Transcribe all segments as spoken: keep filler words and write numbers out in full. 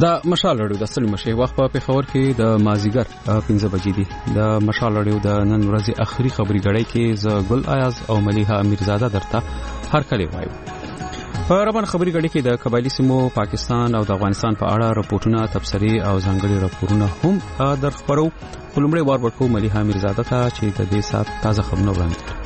د مشال رادیو د سل مشه وخت په پیښور کې د مازیګر پنځه بجې دي. د مشال رادیو د نن ورځې اخري خبري غړې کې ز ګل ایاز او ملیحه امیرزاده درته هر کله وایو. په ربان خبري غړې کې د قبایلی سیمو پاکستان او د افغانستان په اړه راپورټونه، تبصرې او ځانګړي راپورونه هم در خبرو. خلمړې وار ورکو ملیحه امیرزاده ته چې د دې سات تازه خبرونه وړاندې کړي.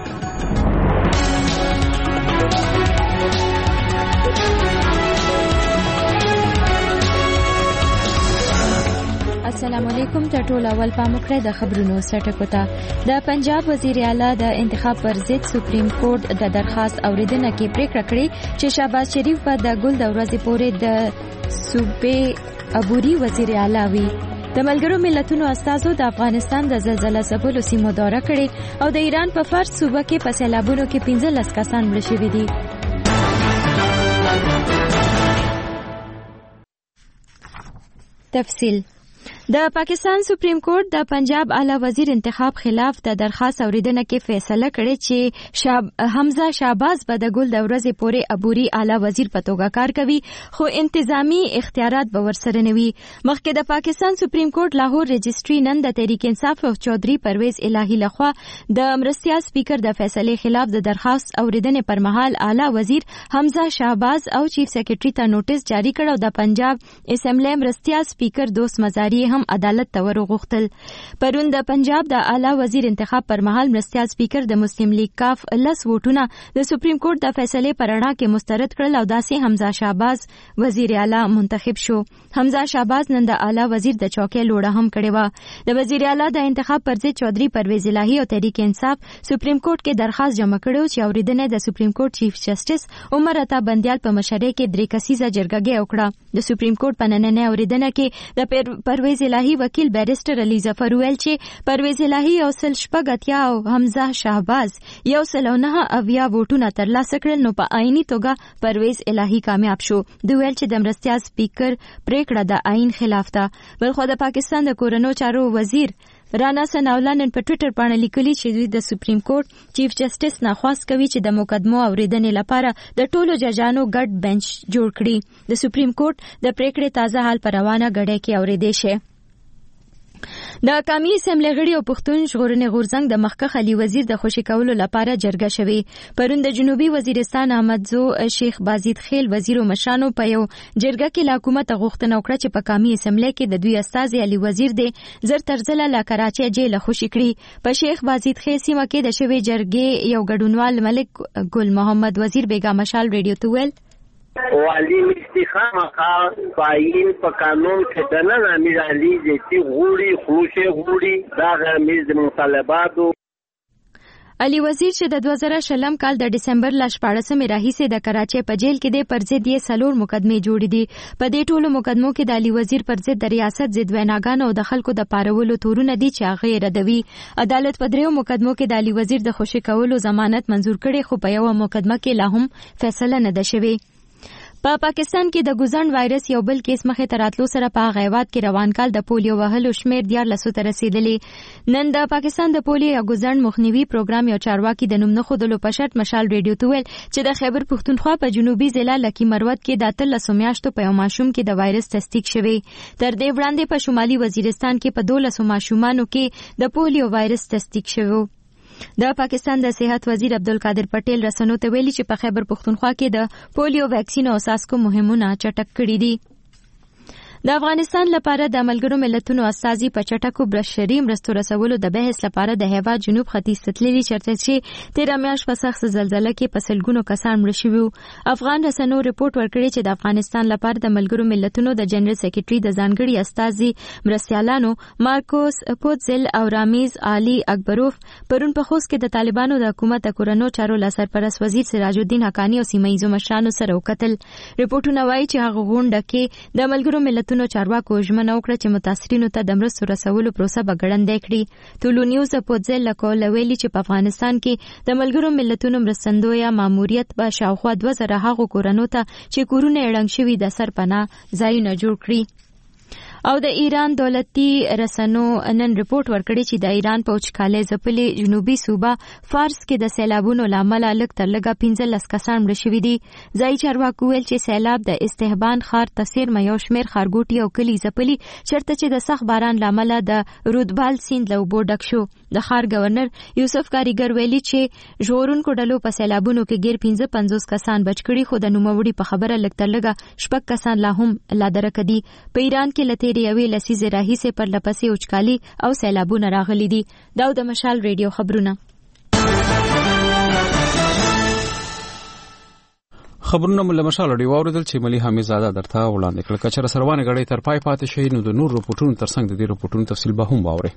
السلام علیکم. ټول اول پامکره د خبرونو سرټکو ته. د پنجاب وزیر اعلی د انتخاب پر ضد سپریم کورټ د درخواست اوریدنه کې پریکړه کړې چې شهباز شریف په د ګل د ورځې پورې د صوبې عبوري وزیر اعلی وي. د ملګرو ملتونو استازو د افغانستان د زلزلې ځپلو سیمو دورہ کړې او د ایران په فارس صوبه کې په سیلابونو کې پنځه لس کسان مړه شوي دي. تفصیل. د پاکستان سپریم کورټ د پنجاب اعلی وزیر انتخاب خلاف د درخواست اوریدنه کې فیصله کړې چې شاب حمزه شهباز به د ګل د ورځې پورې عبوري اعلی وزیر په توګه کار کوي، خو انتظامی اختیارات به ورسره نه وي. مخکې د پاکستان سپریم کورټ لاهور رجسټري نن د تحریک انصاف او چودھری پرویز الهی لخوا د مرستیا سپیکر د فیصلې خلاف د درخواست اوریدنې پر مهال اعلی وزیر حمزه شهباز او چیف سیکریټري ته نوټس جاری کړ او د پنجاب اسمبلی مرستیا سپیکر دوست مزاری هم عدالت ته ورغوښتل. پرون د پنجاب د اعلی وزیر انتخاب پر مهال مرستیال سپیکر د مسلم لیگ کاف لس ووټونه د سپریم کورټ د فیصلې پر اړه کې مسترد کړل او داسې حمزه شهباز وزیر اعلی منتخب شو. حمزه شهباز نن د اعلی وزیر د چوکۍ لوړه هم کړې و. د وزیر اعلی د انتخاب پر ضد چودھری پرویز الهی او تحریک انصاف سپریم کورټ کې درخواست جمع کړو چې اوریدنه د سپریم کورټ چیف جسټس عمر عطا بندیال په مشرۍ کې درې کسیزه جرګه وکړه. د سپریم کورټ په نننۍ اوریدنه کې د پرویز الهی وکیل بیرسټر علي ظفر ویل چې پرویز الهی یو سل شپږ اتیا او حمزه شهباز یو سل او نهه اویا ووټونه ترلاسه کړل، نو په آئینی توګه پرویز الهی کامیاب شو. دوی ویل چې د مرستیال سپیکر پریکړه د آئین خلاف ده. بلخو د پاکستان د کورونو چارو وزیر رانا ثناءالله نن په ټویټر باندې لیکلي چې دوی د سپریم کورټ چیف جسټس نه خواست کوي چې د مقدمو اوریدنې لپاره د ټولو ججانو ګډ بنچ جوړ کړي. د سپریم کورټ د پریکړې تازه حال پر روانه غړې کې اوریدې شي. د قومي اسمبلی غړي او پښتون ژغورنې غورځنګ د مخکښ علي وزیر د خوشی کولو لپاره جرګه شوې. پرون د جنوبي وزیرستان احمدزو شیخ بازید خیل وزیر او مشانو په یو جرګه کې له حکومت غوښتنه وکړه چې په قومي اسمبلی کې د دوی استازي علي وزیر د زر ترزله له کراچۍ جیل خوشی کړي. په شیخ بازید خیل سیمه کې د شوې جرګې یو ګډونوال ملک ګل محمد وزیر بیگا مشال ریډیو ته ویل والی مستخام خا فاین په قانون کې د نن امیر علي چې غوړي خوشه غوړي دا غمیز مطالباتو. علي وزیر چې د دوه زره شلم کال د ډسمبر ل شپاړسمې راهیسې د کراچۍ په جیل کې د پر ضد یې څلور مقدمې جوړې دي. په دې ټولو مقدمو کې د علي وزیر پر ضد د ریاست ضد ویناګانو او د خلکو د پارولو تورونه دي چې هغه یې ردوي. عدالت په دریو مقدمو کې د علي وزیر د خوشی کولو ضمانت منظور کړي، خو په یو مقدمه کې لا هم فیصله نه ده شوې. په پا پاکستان کې د ګوزن وایرس یو بل کیس مخې ته راتلو سره په غیوات کې روان کال د پولیو وهلو شمیر دیارلسو ته رسیدلی. نن د پاکستان د پولیو یا ګوزن مخنیوي پروګرام یو چارواکي د نوم نه خودلو په شرط مشال ریډیو ته ویل چې د خیبر پښتونخوا په جنوبي ضلع لکی مروت کې د اتلسو میاشتو په یو ماشوم کې د وایرس تصدیق شوی. تر دې وړاندې په شمالي وزیرستان کې په دولسو ماشومانو کې د پولیو وایرس تصدیق شوی. د پاکستان د صحت وزیر عبدالقادر پټیل رسنو ته ویلي چې په خیبر پښتونخوا کې د پولیو ویکسین او ساسکو مهمونه چټک کړي دي. د افغانستان لپاره د ملګرو ملتونو استازي په چټکو بشري مرستو رسولو د بحث لپاره د هیواد جنوب ختیځ ته تللي چېرته چې تېره میاشت په سخت زلزله کې په سلګونو کسان مړه شوي وو. افغان رسنیو رپورټ ورکړی چې د افغانستان لپاره د ملګرو ملتونو د جنرال سیکریټري د ځانګړي استازي مرستیالانو مارکوس پوتزل او رامیز علي اکبروف پرون په خوست کې د طالبانو د حکومت د کورونو چارو له سرپرست وزیر سراج الدین حقانی او سیمه ییزو مشرانو سره وکتل. رپورټونه وایي چې هغه غونډه کې د ملګرو ملتونو نو چارواکو ژمنه وکړه چې متاثرینو ته د مرستو رسولو پروسه به ګړندۍ کړي. ټولو نیوز پوتزل له کوله ویلي چې په افغانستان کې د ملګرو ملتونو مرستندویه ماموریت به شاوخوا دوه زره هغو کورونو ته چې کورونه یې ړنګ شوي د سرپناه ځایونه جوړ کړي. او د ایران دولتي رسنو نن رپورت ورکړی چې د ایران په وچکالۍ ځپلې جنوبي صوبه فارس کې د سیلابونو لامل لږ تر لږه پنځلس کسان مړه شوي دي. ځایي چارواکو ویل چې سیلاب د استهبان ښار ته څیرمه یو شمېر ښارګوټي او کلي ځپلي چېرته چې د سخت باران له امله د رودبال سیند له اوبو ډک شو. د ښار گورنر یوسف کاریګر ویلي چې ژغورونکو ډلو په سیلابونو کې ګیر پنځه پنځوس کسان بچ کړي، خو د نوموړي په خبره لږ تر لږه شپږ کسان لا هم لا درکه دي. په ایران کې له تېرې یوې لسیزې راهیسې پرلپسې وچکالي او سیلابونه راغلي دي. دا د مشال ریډیو خبرونه. خبرونه مله مشال ډیو اوریدل چې ملي حمید زاده درته وړاندې کړل. کچره سروانه غړي تر پای پاتې شي نو د نور رپورټونو ترڅنګ د دې رپورټونو تفصیل به هم واوري.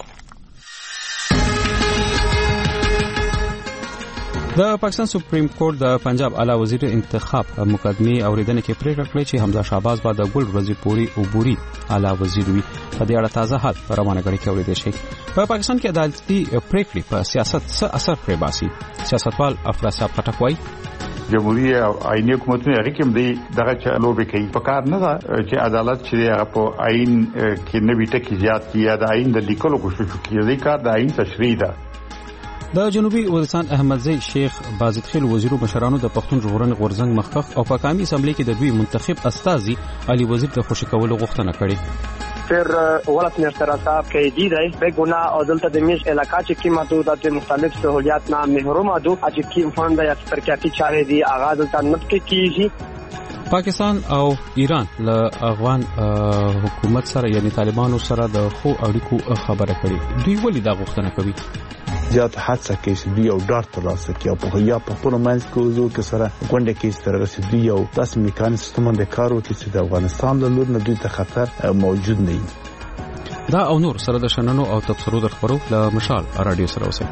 د پاکستان سپریم کورټ د پنجاب اعلی وزیر انتخاب مقدمه اوریدنه کې پریکړه کړې چې حمزه شهباز به د ګل ورځې پوری عبوري اعلی وزیر وي. په دې اړه تازه حال په روانه غړي کې اوریدل شي. په پاکستان کې عدالتي پریکړې په سیاست څه اثر پرې باسي؟ سیاستوال افراز صاحب خټک وايي جمهوریت او آئینی حکومتونه هغه کوم دی دغه چلوبه کوي. په کار نه ده چې عدالت چې هغه په آئین کې نوی ټکی زیات کیه د آئین د لیکلو کوشش کوي. د کار د آئین تشریح ده. د جنوبي وزیرستان احمدزی شیخ بازد خیل وزیرو مشرانو د پښتون ژغورنې غورځنګ مخکخ او په قومي اسمبلی کې د دوی منتخب استاذي علي وزیر د خوشی کولو غوښتنه کړې. फिर वलत नेस्तरा साहब के दी रही बेगुना और दलता दमिश इलाका चिकी मदूद आते मुख्तलिफ सहूलियात नाम महरूम आदू आज की फंड या तरक्याती चारे दी आगाज दलता नबके की ही. پاکستان او ایران له افغان حکومت سره یعنی طالبانو سره د خو اړیکو خبره کړي. دوی ولې دا غوښتنه کوي؟ زیات حادثه کې چې دوی یو ډار ترلاسه کوي او په یا په خپل منځ کې وزو کې سره غونډه کې سره رسیدي یو داسې میکانیزم سیستم د کار وکړي چې د افغانستان له لور نه دوی ته خطر موجود نه وي. دا او نور سره د شننو او تبصرو د خبرو له مشال رادیو سره اوسئ.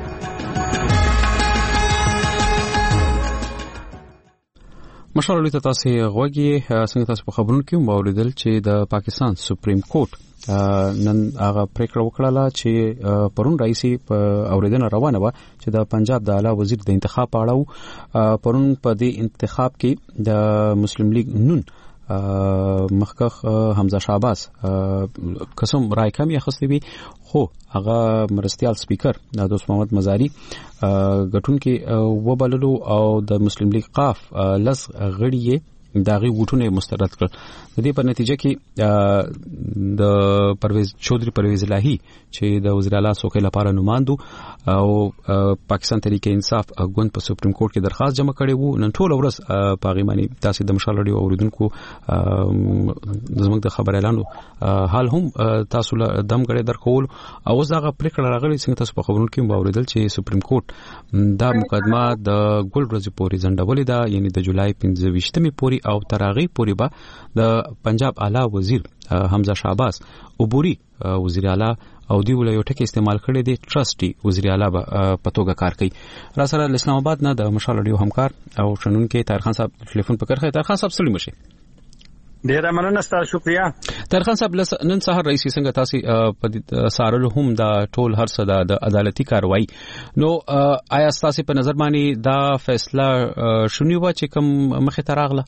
مشال ولې تاسو غوږی څنګه تاسو په خبرونو کې موریدل چې د پاکستان سپریم کورټ نن هغه پریکړه وکړه چې پرون رئیس په اوریدنه روانه و چې د پنجاب د اعلی وزیر د انتخاب اړه پرون په دې انتخاب کې د مسلم لیگ نون مخکخ حمزه شهباز قسم رای کمی اخستې وي، خو هغه مرستيال سپیکر د دوست محمد مزاری غټون کې وبللو او د مسلم لیگ قاف لس غړي داغي وټونه مسترد کړ. د دې په نتیجه کې د پرویز چودري پرویز الهی چې د وزیر اعلی څوکۍ لپاره نمائندو او پاکستان تحریک انصاف غوند په سپریم کورټ کې درخواست جمع کړي وو. نن ټول ورځ په غیمانی تاسو د مشال رادیو اوریدونکو زموږ د خبر اعلان حال هم تاسو له دم غړي درکول او زغه پریکړه راغلي څنګه تاسو په خبرونو کې اوریدل چې سپریم کورټ دا مقدمه د ګل ورځې پورې ځنډولې ده، یعنی د جولای پنځه ویشتمې پورې او تراغي پورې به د پنجاب اعلی وزیر حمزه شهباز عبوري وزیر اعلی او دی ولې یو ټکی استعمال کړی دی ټرسټي وزیر اعلی په توګه کار کوي. را سره اسلام آباد نه د مشال رادیو همکار او شنن کې طاهر خان صاحب ټلیفون پکړ خې. طاهر خان صاحب سلام مشه. ډیره مننه ستاسو، شکریا. طاهر خان صاحب نن سهار رئیس څنګه تاسو په سارل هم د ټول هر څه د عدالتي کاروایی نو آیا تاسو په نظر باندې دا فیصله شونی و چې کوم مخه تراغله؟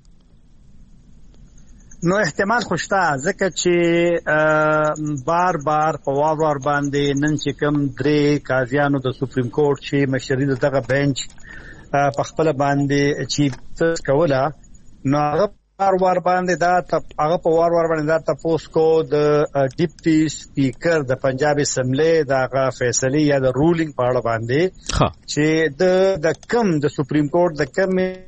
نو احتمال خوشته ځکه چې بار بار په وار وار باندې نن چې کوم درې قاضیانو د سپریم کورټ چې مشري دغه بنچ په خپل باندې چې کوله نو هغه وار وار باندې دا هغه په وار وار باندې دا تاسو کو د ډیپټي سپیکر د پنجاب اسمبلی دغه فیصله یا د رولینګ په اړه باندې چې د د کم د سپریم کورټ د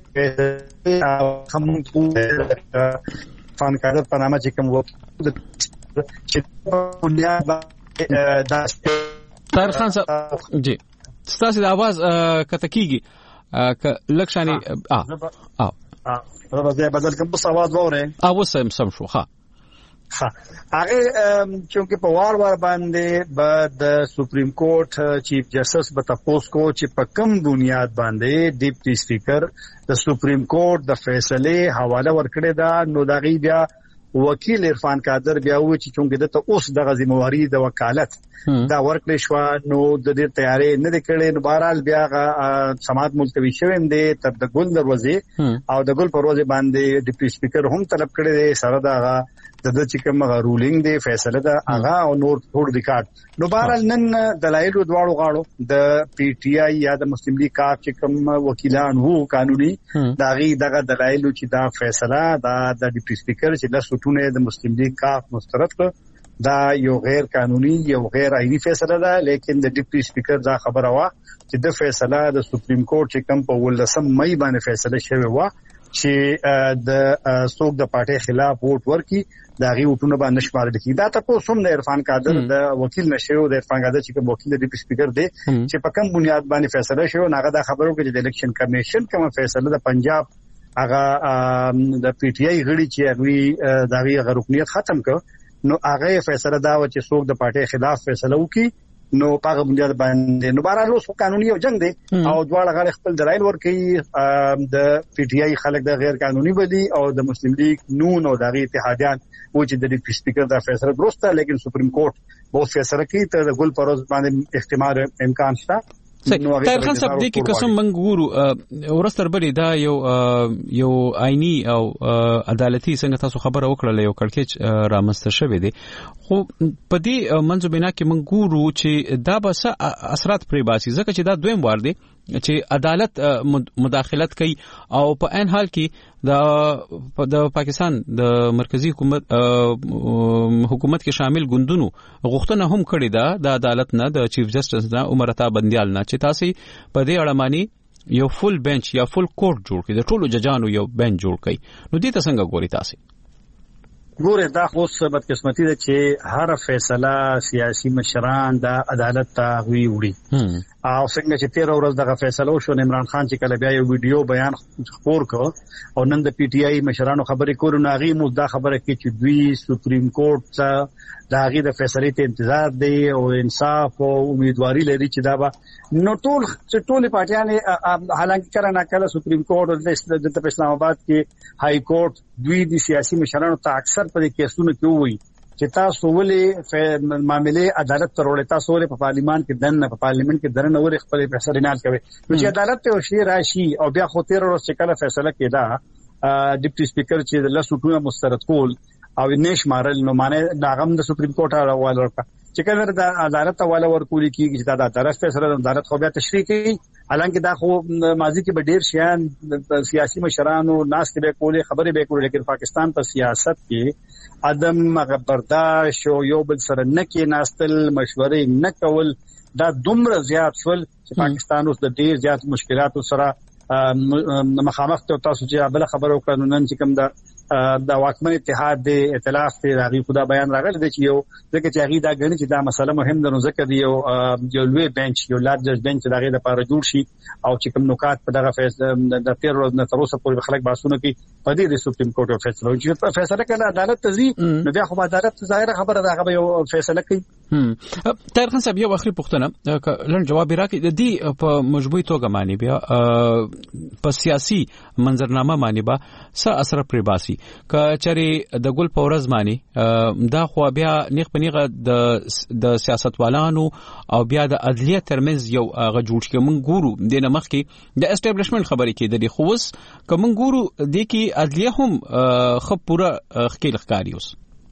کم هم فان کارت په نامه چې کوم وو چې بنیاد دا طاهر خان صاحب جی ستاسو د आवाज کته کیږي ک لکشاني ا ا دا به بدل کوم په आवाज وره او سم سم شو ها ها هغه چې په وار وار باندې بعد سپریم کورټ چیف جسټس به تاسو کو چې په کوم بنیاد باندې ډیپټي سپیکر د سپریم کورټ د فیصله حواله ورکړی دا نو دغه بیا وکیل عرفان قادر بیا و چې څنګه د ته اوس د غزمواري د وکالت دا ورکړی شو نو د دې تیاری نه کړي نو بهرحال بیا سماعت ملتوي شوم دي تر د ګل دروازه او د ګل پروازه باندې ډیپټي سپیکر هم طلب کړی دی سره دا د چې کوم رولینګ دی فیصله ده هغه او نور ټول ریکارډ نو بهر نن دلایل دواړو غاړو د پی ټی آی یا د مسلم لیگ کاف چې کوم وکیلان وو قانوني داغي دغه دلایل چې دا فیصله دا د ډیپټي سپیکر چې د سټونه د مسلم لیگ کاف مسترد کړ دا یو غیر قانوني یو غیر آئینی فیصله ده لیکن د ډیپټي سپیکر دا خبره وا چې د فیصله د سپریم کورټ چې کوم په ولسم مې باندې فیصله شوی و چې د څوک د پارټي خلاف ووټ ورکي دا غي وټونه باندې شمارل کی دا تاسو هم د عرفان قادر د وکیل نشو د عرفان قادر چې کوم وکیل د ډیپټي سپیکر دی چې په کوم بنیاد باندې فیصله شوی ناغه دا خبرو کې د الیکشن کمیشن کوم فیصله د پنجاب هغه د پی ټی آی غړي چې هغه د هغه رکنیت ختم کړ نو هغه فیصله دا و چې څوک د پارټي خلاف فیصله وکي نو پاغه بنیاد باندې نو بهر حال قانوني او جنگ دی او دواړه غړي خپل دلایل ورکړي د پی ټی آی خلک د غیر قانوني بدی او د مسلم لیگ نون او د اتحادیان و چې د ډیپټي سپیکر دا فیصله درسته لیکن سپریم کورټ به فیصله کوي ته د ګل پروز باندې احتمال امکان شته طاهر خان صاحب دې کې قسم منګورو ورستر بری دا یو یو آئینی او عدالتي څنګه تاسو خبره وکړه یو کړکېچ رامسته شوی دی خو په دې منځوبینا کې منګورو چې دا به څه اثرات پرې باسي ځکه چې دا دویم وار دی چې عدالت مداخلت کوي او په عین حال کې د د پاکستان د مرکزی حکومت حکومت کې شامل ګوندونو غوښتنه هم کړې ده د عدالت نه د چیف جسټس نه عمر عطا بندیال نه چې تاسو په دې اړه مانی یو فل بنچ یا فل کورټ جوړ کړي د ټولو ججانو یو بنچ جوړ کړي نو دې ته څنګه ګوري تاسو ګوره دا خو بدقسمتي ده چې هر فیصله سیاسي مشران د عدالت ته وی وړي او څنګه چې تیر ورځ دغه فیصله وشو عمران خان چې کله بیا یو ویډیو بیان خپور کړ او نن د پی ټی آی مشرانو خبرې کولو ناغي مو دا خبره کې چې دوی سپریم کورټ ته دا غي د فیصله ته انتظار دی او انصاف او امیدواري لري چې دا به نو ټول چې ټول پارټیان حالانکه کله نه کله سپریم کورټ او د اسلام آباد کې های کورټ دوی د سیاسي مشرانو ته اکثر په کیسونو کې وایي چې تاسو ولې معاملې عدالت ته وروړی تاسو ولې په پارلیمان کې دنه په پارلیمنت کې درنه ورې خپل فیصله نه کوي نو چې عدالت ته شي راشي او بیا خو تیر ورځ چې کله فیصله کېدا ډیپټي سپیکر چې د لاسوټونه مسترد کول او نش مارل نو معنی داغم د سپریم کورټ راوال ورکا چې کله د عدالت حواله ورکول کیږي چې دا عدالت فیصله د عدالت خو بیا تشریح کوي حالانکه دا خو ماضی کې به ډیر شیان سیاسي مشرانو ناس کې به کولې خبرې به کولې لیکن پاکستان په سیاست کې عدم برداشت او یو بل سره نه کې ناستل مشورې نه کول دا دومره زیات شول چې پاکستان اوس د ډیر زیات مشکلاتو سره مخامخ ته تاسو چې بل خبرو کړو نن چې کوم دا د واکمن اتحاد د ائتلاف ته راغی خدا بیان راغلی دی چې یو ځکه چې هغه دا غني چې دا مسله مهم ده نو ځکه دی یو یو لوی بنچ یو لارج جج بنچ دغه لپاره جوړ شي او چې کوم نکات په دغه فیصله د تیر ورځ نه تر اوسه پورې خلک باسونه کوي په دې د سپریم کورټ فیصله چې فیصله کړه عدالت تزي نو بیا خو عدالت ظاهر خبره ده هغه یو فیصله کوي طاهر خان صاحب یو اخري پوښتنه لړ جواب راکړي د دې په مجبوری توګه معنی بیا په سیاسي منظرنامه معنی با څه اثر پرې باسي کچري د ګل پورز معنی دا خو بیا نیغ پنیغه د د سیاستوالانو او بیا د عدلیه ترمنځ یو غ جوړ شي مونږ ګورو د نمخ کې د اسټابلیشمنت خبرې کې د دې خوس کوم ګورو د کې عدلیه هم خپ پورا خکیل ښکاری اوس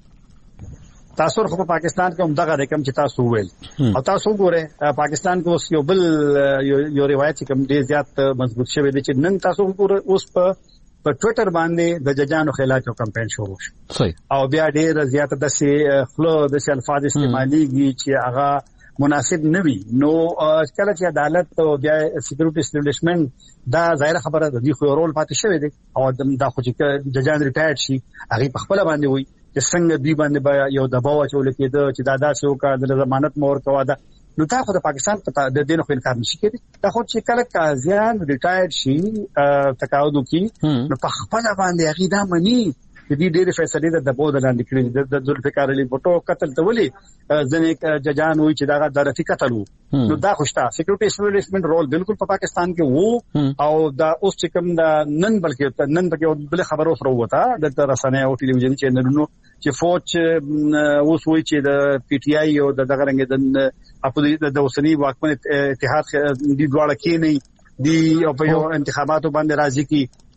تاسو خو په پاکستان کې هم دغه رقم چې تاسو ویل او تاسو ګوره پاکستان کې اوس یو بل یو روایت چې کوم ډیر زیات مضبوط شوی دی چې نن تاسو ګوره اوس په په ټوئیټر باندې د ججانو خلاف یو کمپاین شروع شو او بیا ډیر زیات د سي خلو د سي الفاظ استعماليږي چې هغه مناسب نه وي نو کله چې عدالت او بیا سکیورټي اسټابلیشمنت دا ظاهر خبره ده دی خو رول پاتې شوی دی او دا خو چې ججان ریټایرډ شي هغه په خپل باندې وي چې څنګه دی باندې یو دباو چول کېده چې دا داسې وکړه د ضمانت مور کوا ده نو تا خو د پاکستان په د دین خو انکار نشي کېدی دا خو چې کله قاضیان ریټایرډ شي تقاعد کوي نو په خپل باندې هغه دا مني چې دې ډېر فیصله د بودل لاندې کړی د ذوالفقار علي بوټو قتل ته ولي ځنې ججان وایي چې دا د رفیق قتل وو نو دا خوشتا سکیورټي اسټابلیشمنت رول بالکل په پاکستان کې وو او دا اوس چې کوم دا نن بلکې نن بلکې بل خبرو سره وته د رسنۍ او ټلویزیونی چینلونو چې فوج اوس وایي چې د پی ټی آی او د دغه رنګ د اپوزیشن د اوسنی واکمن اتحاد دی دواړه کې نه دی او په یو انتخاباتو باندې راځي کی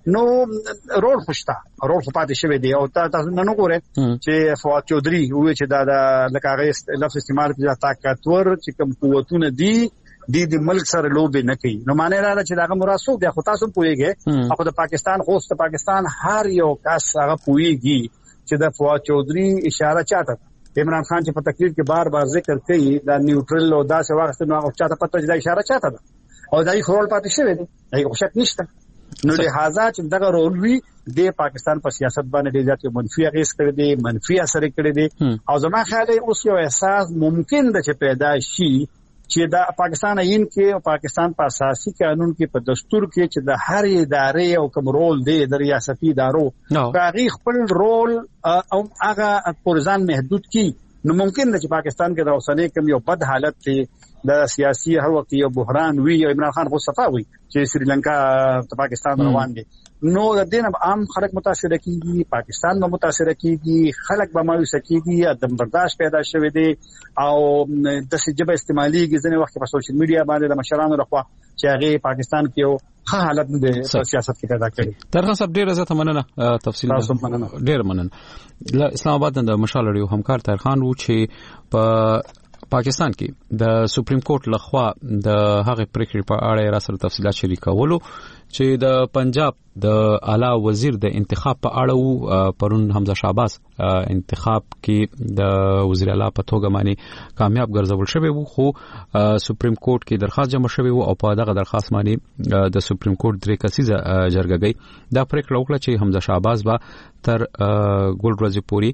نو رول خوشتا رول خو پاتې شوی دی او تاسو نن وګورئ چې فواد چودري وی چې دا د لکه لفظ استعمال کړي طاقتور چې کوم قوتونه دي د دې ملک سره لوبې نه کوي نو معنی را چې دا مراسو بیا خو تاسو پوهیږئ او د پاکستان خو د پاکستان هر یو کس هغه پوهیږي چې د فواد چودري اشاره چاته عمران خان چې په تقریر کې بار بار ذکر کوي دا نیوټرل او دا څه وخت نو هغه چاته پته چې دا اشاره چاته ده او دا یې خپل پاتې شوی دی هیڅ شک نشته نو لہذا چې دغه رول وی د پاکستان په سیاست باندې ډیر ځکه منفي اغیز کړی دی منفي اثر کړی دی او زما خیال اوس یو احساس ممکن ده چې پیدا شي چې دا پاکستان عین کې او پاکستان په اساسي قانون کې په دستور کې چې د هر ادارې او کوم رول دی د ریاستي ادارو هغه خپل رول او هغه پرځان محدود کی نو ممکن ده چې پاکستان کې د اوسنۍ کوم یو بد حالت کې د سیاسي هر وخت یو بحران وی او عمران خان خو صفا وی چې سریلانکا ته پاکستان روان دي نو د دین عام خلک متاثر کیږي پاکستان به متاثر کیږي خلک به مایوس کیږي عدم برداشت پیدا شوی دی او د سجبه استعمالي ځنې وخت په سوشل میډیا باندې د مشرانو لخوا چې هغه پاکستان کې یو ښه حالت د سیاست کې پیدا کړي درخه سب ډیر عزت مننه تفصیل ډیر مننه اسلام آباد د مشال لري همکار طاهر خان وو چې په پاکستان کې د سپریم کورټ لخوا د هغه پریکړې په اړه را سره تفصيلات شریکولو چې د پنجاب د اعلی وزیر د انتخاب په اړه وو پرون حمزه شعباز انتخاب کې د وزیر اعلی په توګه باندې کامیاب ګرځول شوی وو خو سپریم کورټ کې درخواست جمع شوی وو او په دغه درخواست باندې د سپریم کورټ درې کسیزه جرګه دا پریکړه وکړه چې حمزه شعباز با تر ګل ورځې پوري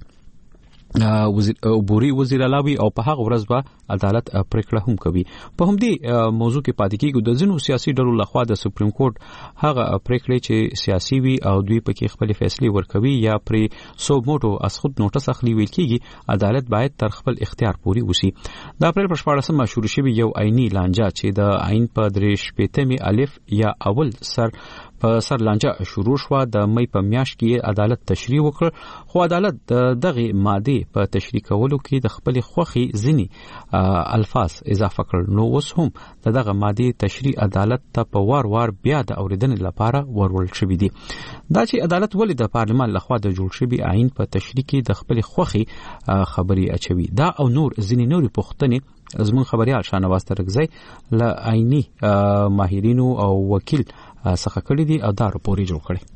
وزیر بوري وزیر علاوه او په هغه ورځ به عدالت پریکړه هم کوي په همدې موضوع کې پاتې کیږي د ځینو سیاسي ډلو لخوا د سپریم کورټ هغه پریکړې چې سیاسي وي او دوی پکې خپل فیصله ورکوي یا پرې سو موټو از خود نوټس اخلي ویل کیږي عدالت باید تر خپل اختیار پوري وسی د اپریل په شپاړسمه شروع شوی یو عیني لانجه چې د عین په درې شپېتمې الف یا اول سر په سر لانجه شروع شو د مې په میاشت کې عدالت تشریح وکړ خو عدالت دغه ماده په تشریح کولو کې د خپل خوخي ځنی الفاظ اضافه کړ نو اوس هم دغه ماده تشریح عدالت ته په وار وار بیا د اوریدنې لپاره ورول شوې دي دا چې عدالت ولې د پارلمان لخوا د جوړ شوی عین په تشریح کې د خپل خوخي خبري اچوي دا او نور ځنی نوري پوښتنې زمون خبريال شانواز ترغزي ل عیني ماهرینو او وکیل څخه کړی دي او دا راپورې جوړ کړي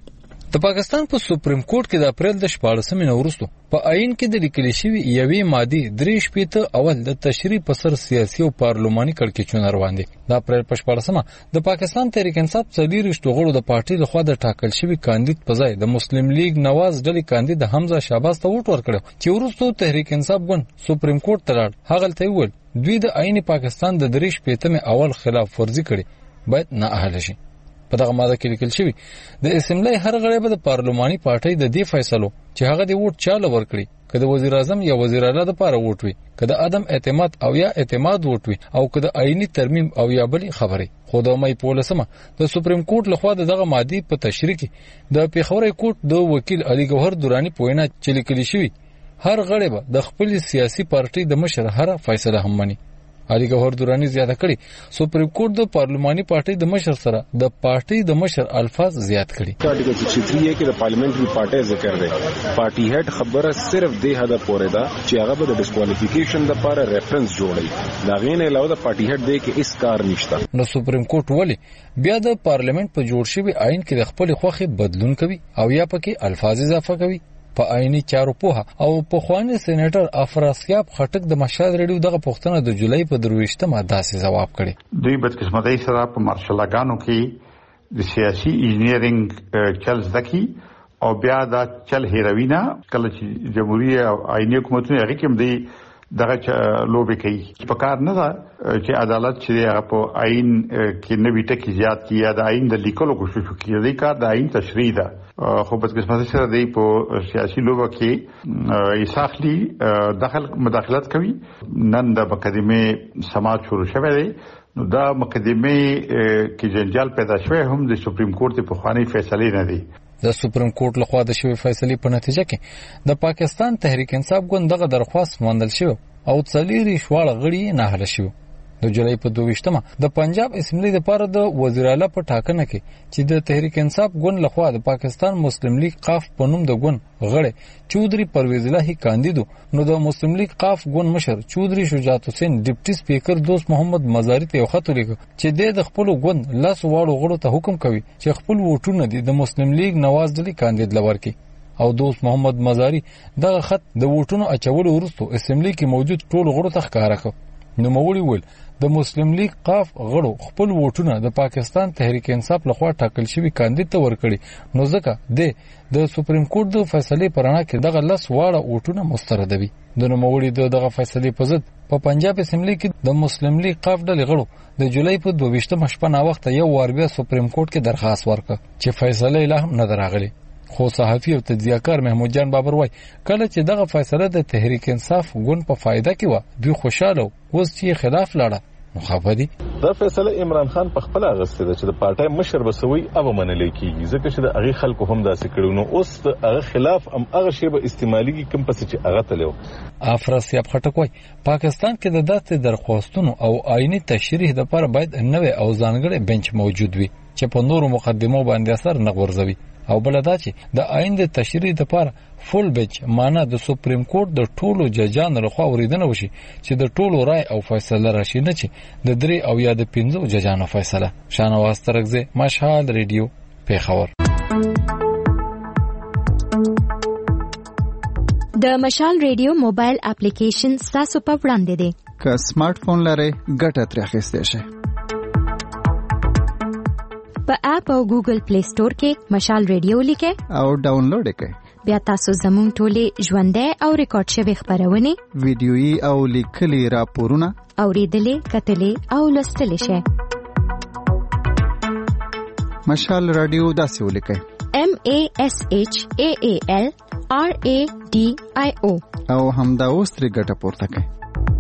د پاکستان په سپریم کورټ کې د اپریل د شپاړسمې نه وروسته په عین کې د لیکل شوی یوې ماده درې شپېته اول د تشریح په سر سیاسي او پارلماني کړکېچونه روان دي د اپریل په شپاړسمه د پاکستان تحریک انصاف څلور غړو د پارټي لخوا د ټاکل شوی کاندید په ځای د مسلم لیگ نواز ډلې کاندید حمزه شعباز ته ووټ ورکړ چې وروسته تحریک انصاف ګوند سپریم کورټ ته لاړ هغه ته وویل دوی د عین پاکستان د درې شپېتمې اول خلاف ورزي کړي باید نه اهل شي په دغه ماده کې لیکل شوی د اسمبلی هر غړی به د پارلماني پارټۍ د دې فیصلو چې هغه د ووټ چاله ورکړي کله وزیر اعظم یا وزیر اعلی د پاره ووټ وي کله عدم اعتماد او یا اعتماد ووټ وي او کله عیني ترمیم او یا بل خبره خو د مې پولیسمه د سپریم کورټ لخوا دغه ماده په تشریح کې د پیښور کورټ د وکیل علي ګوهر دورانی پوینا چې لیکل شوی هر غړی به د خپل سیاسي پارټۍ د مشر هر فیصله هم مني علي ګوهر دورانی زیاته کړي سپریم کورټ د پارلماني پارټۍ د مشر سره د پارټۍ د مشر الفاظ زیات کړي آرټیکل سکسٹی تھری ہے کہ د پارلیمنٹری پارټي ذکر دی پارټي هډ خبره صرف د هدا پورې دا چې هغه به د ډیسکوالیفیکیشن د لپاره ریفرنس جوړي دا غینه علاوه د پارټي هډ دی کې اس کار نشته نو سپریم کورټ ولی بیا د پارلیمنت په جوړ شوی عین کې د خپل خوخي بدلون کوي او یا پکې الفاظ اضافه کوي په عیني چارو په او په خواني سېنیټر افراسیاب خټک د مشهد ریډیو دغه پښتنه د جولای په درويشتمه داسې جواب کړي دوی بدقسمتۍ سره په مارشلګانو کې د سیاسي انجینیرینګ چل زکی او بیا دا چل هیروینا کله چې جمهوریت او عیني حکومتونه هغه کوم دی دغه لوبي کوي په کار نه ده چې عدالت چې هغه په عین کې نوی ټکی زیات کیه د عین د لیکلو کوشش کوي د کار د عین تشریح ده خو په قسمت سره دی په سیاسي لوبه کې ایساخلی داخل مداخلت کوي نن د مقدمه سماج شروع شوه دی نو دا مقدمه کې جنجال پیدا شوه هم د سپریم کورټ په خواني فیصله نه دی د سپریم کورټ لخوا د شوی فیصله په نتیجه کې د پاکستان تحریک انصاف ګوند دغه درخواست ومنل شو او څلوري شواړه غړي نه حل شو د جولای په دوه د پنجاب اسمبلی لپاره د وزیر اعلی په ټاکنه کې چې د تحریک انصاف ګوند لخوا د پاکستان مسلم لیگ قاف په نوم د ګوند غړی چودري پرویز الهی کاندیدو نو د مسلم لیگ قاف ګوند مشر چودري شجاعت حسین ډیپټي سپیکر دوست محمد مزاری ته خط ولیکه چې د خپل ګوند لاس واړو غړو ته حکم کوي چې خپل ووټونه د مسلم لیگ نواز ډلی کاندید لور کې او دوست محمد مزاری دغه خط د ووټونو اچولو وروسته اسمبلی کې موجود ټول غړو ته ښکارا کړ. نو موري ول د مسلم لیگ قاف غړو خپل ووټونه د پاکستان تحریک انصاف لخوا ټاکل شوی کاندید ته ورکړي نو ځکه د د سپریم کورټ د فیصله پرانا کې دغه لس واړه ووټونه مستردوي. د نوموړي دغه فیصله په ضد په پنجاب اسمبلی کې د مسلم لیگ قاف ډلې غړو د جولای په دوه شپه نا وخت یو وار بیا سپریم کورټ کې درخواست ورکړ چې فیصله لا هم نه دراغلي. خو صحافي او تجزیه‌کار محمود جان بابر وای کله چې دغه فیصله د تحریک انصاف ګوند په فایده کې و دوی خوشاله اوس چې خلاف لاړه نو خفدي. دا فیصله عمران خان په خپل اغسته ده چې د پارټای مشر بسوي او منل کیږي ځکه چې د هغه خلکو هم داسې کړو نو اوس د هغه خلاف هم هغه شی به استعمالي کم پس چې هغه تلو. افراس یاب خټک وای پاکستان کې د داسې درخواستونو او آئینی تشریح لپاره باید نوې او ځانګړي بنچ موجود وي چې په نورو مقدمو باندې اثر نه غورځوي او بل دا چې د آئین د تشریح لپاره فول بنچ معنا د سپریم کورټ د ټولو ججانو لخوا اوریدنه وشي چې د ټولو رائے او فیصله راشي نه چې د درې او یا د پنځو ججانو فیصله. شانواز ترکزه مشهال ریډیو پیښور. د مشال ریډیو موبایل اپلیکیشن تاسو په وړاندې دی که سمارټ فون لرئ ګټه ترې اخیستی شئ. په اپ او ګوګل پلی سٹور کې مشال ریډیو لیکئ او ډاونلوډ یې کړئ. بیا تاسو زموږ ټولې ژوندۍ او ریکارډ شوي خبرونه ویډیويي او لیکلي راپورونه اوریدلې کتلې او لوستلې شئ. مشال رادیو داسې ولیکئ M A S H A A L R A D I O او همدا اوس ترې ګټه پورته کړئ.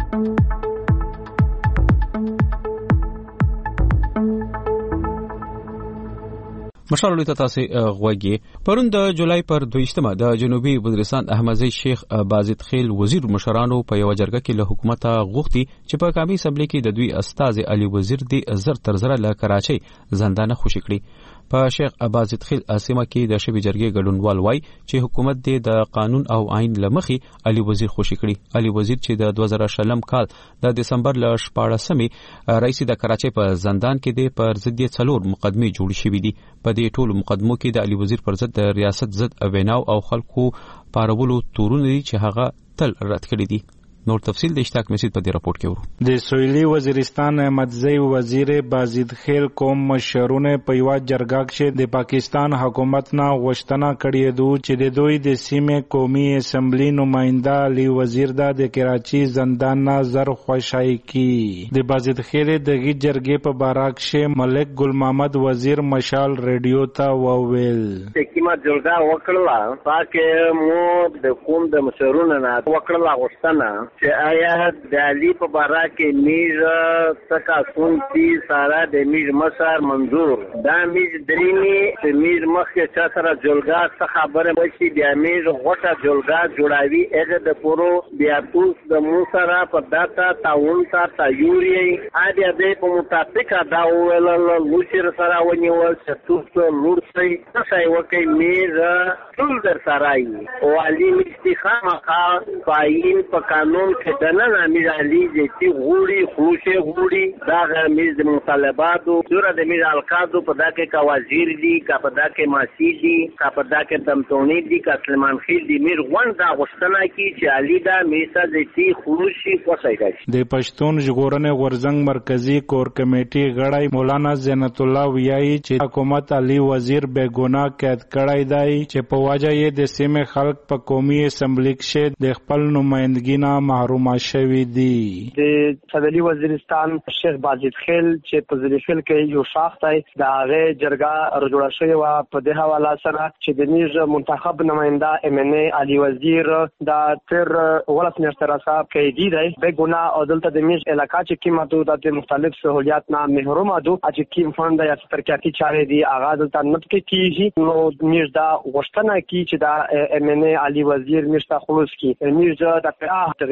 مشال ته تاسو غوږی پرون د جولای پر دوه د جنوبي وزیرستان احمدزی شیخ بازید خیل وزیر مشرانو په یو جرګه کې له حکومت غوښتي چې په قومي اسمبلی کې د دوی استاد علي وزیر دی زر تر زر له کراچۍ زندانه خوشی کړي. په شیخ بازید خیل اسمه کې د شبي جرګې ګډونوال وای چې حکومت د قانون او آئین لمخي علي وزیر خوشی کړي. علي وزیر چې د دوه زره شلم کال د دسمبر ل شپاړسمې رئیس د کراچۍ په زندان کې دی پر ضد څلور مقدمه جوړ شوې دي. په دې ټولو مقدمو کې د علي وزیر پر ضد د ریاست ضد ویناو او خلکو پارولو تورونه دي چې هغه تل رد کړی دي. نور تفصیل د اشتاق مسجد په دې راپورټ کې ورو. د سویلي وزیرستان احمدزی وزیر بازید خیل کوم مشرونه په یو جرګه کې د پاکستان حکومت نه غوښتنه کړې ده چې د دوی د سیمې قومي اسمبلی نماینده علي وزیر د کراچي زندان نه زر خوشای کی. د بازید خیل دغه جرګې په بارک کې ملک ګل محمد وزیر مشال ریډیو ته وویل کیما جرګه وکړه پاکه مو د قوم د مشرونو نه وکړه غوښتنه چې آیا د علي په باره کې میر څخه سون تی سارا د میر مسار منظور دا میر درینی چې میر مخکې چا سره جلګه څه خبره وشي بیا میر غوټه جلګه جوړاوي هغه د پورو بیا توس د مو سره په داتا تاون تا تایوري اده د په مطابق دا ویل لوشر سره ونیول چې توس لور سي څه وکي میر ټول در سره او علي مستخامه کا پاین په قانون که دنن امیر علی جتی غوری خوشه غوری دا غمیز مطالباتو دورا د امیر القادو په دا کې کا وزیر دی کا په دا کې ماسی دی کا په دا کې دمتونی دی کا سلمان خیل دی میر غون دا غشتنه کی چې علی دا میسا جتی خوشي کوسایږي. د پښتون ژغورنې غورزنګ مرکزی کور کمیټي غړی مولانا زینت الله ویایي چې حکومت علي وزیر بے ګناه قید کړی دی چې په وجه یې د سیمې خلک په قومي اسمبلی کې د خپل نمائندګي نه محروم شوی دی. د سویلي وزیرستان شیخ بازید خیل چې په ځل خیل کې یو شاخت دی دا هغه جرګه رجوع شوی و په دې حواله سره چې د نیز منتخب نماینده ام ان ای علي وزیر دا تر ولس منسټر صاحب کې دی دی به ګناه او دلته د میز علاقې چې کیماتو د مختلف سہولیات نه محروم دي چې کیم فند یا ترکیاتی چارې دي هغه دلته نت کې کیږي نو میز دا غوښتنه کی چې دا ام ان ای علي وزیر میشته خلوص کی میز د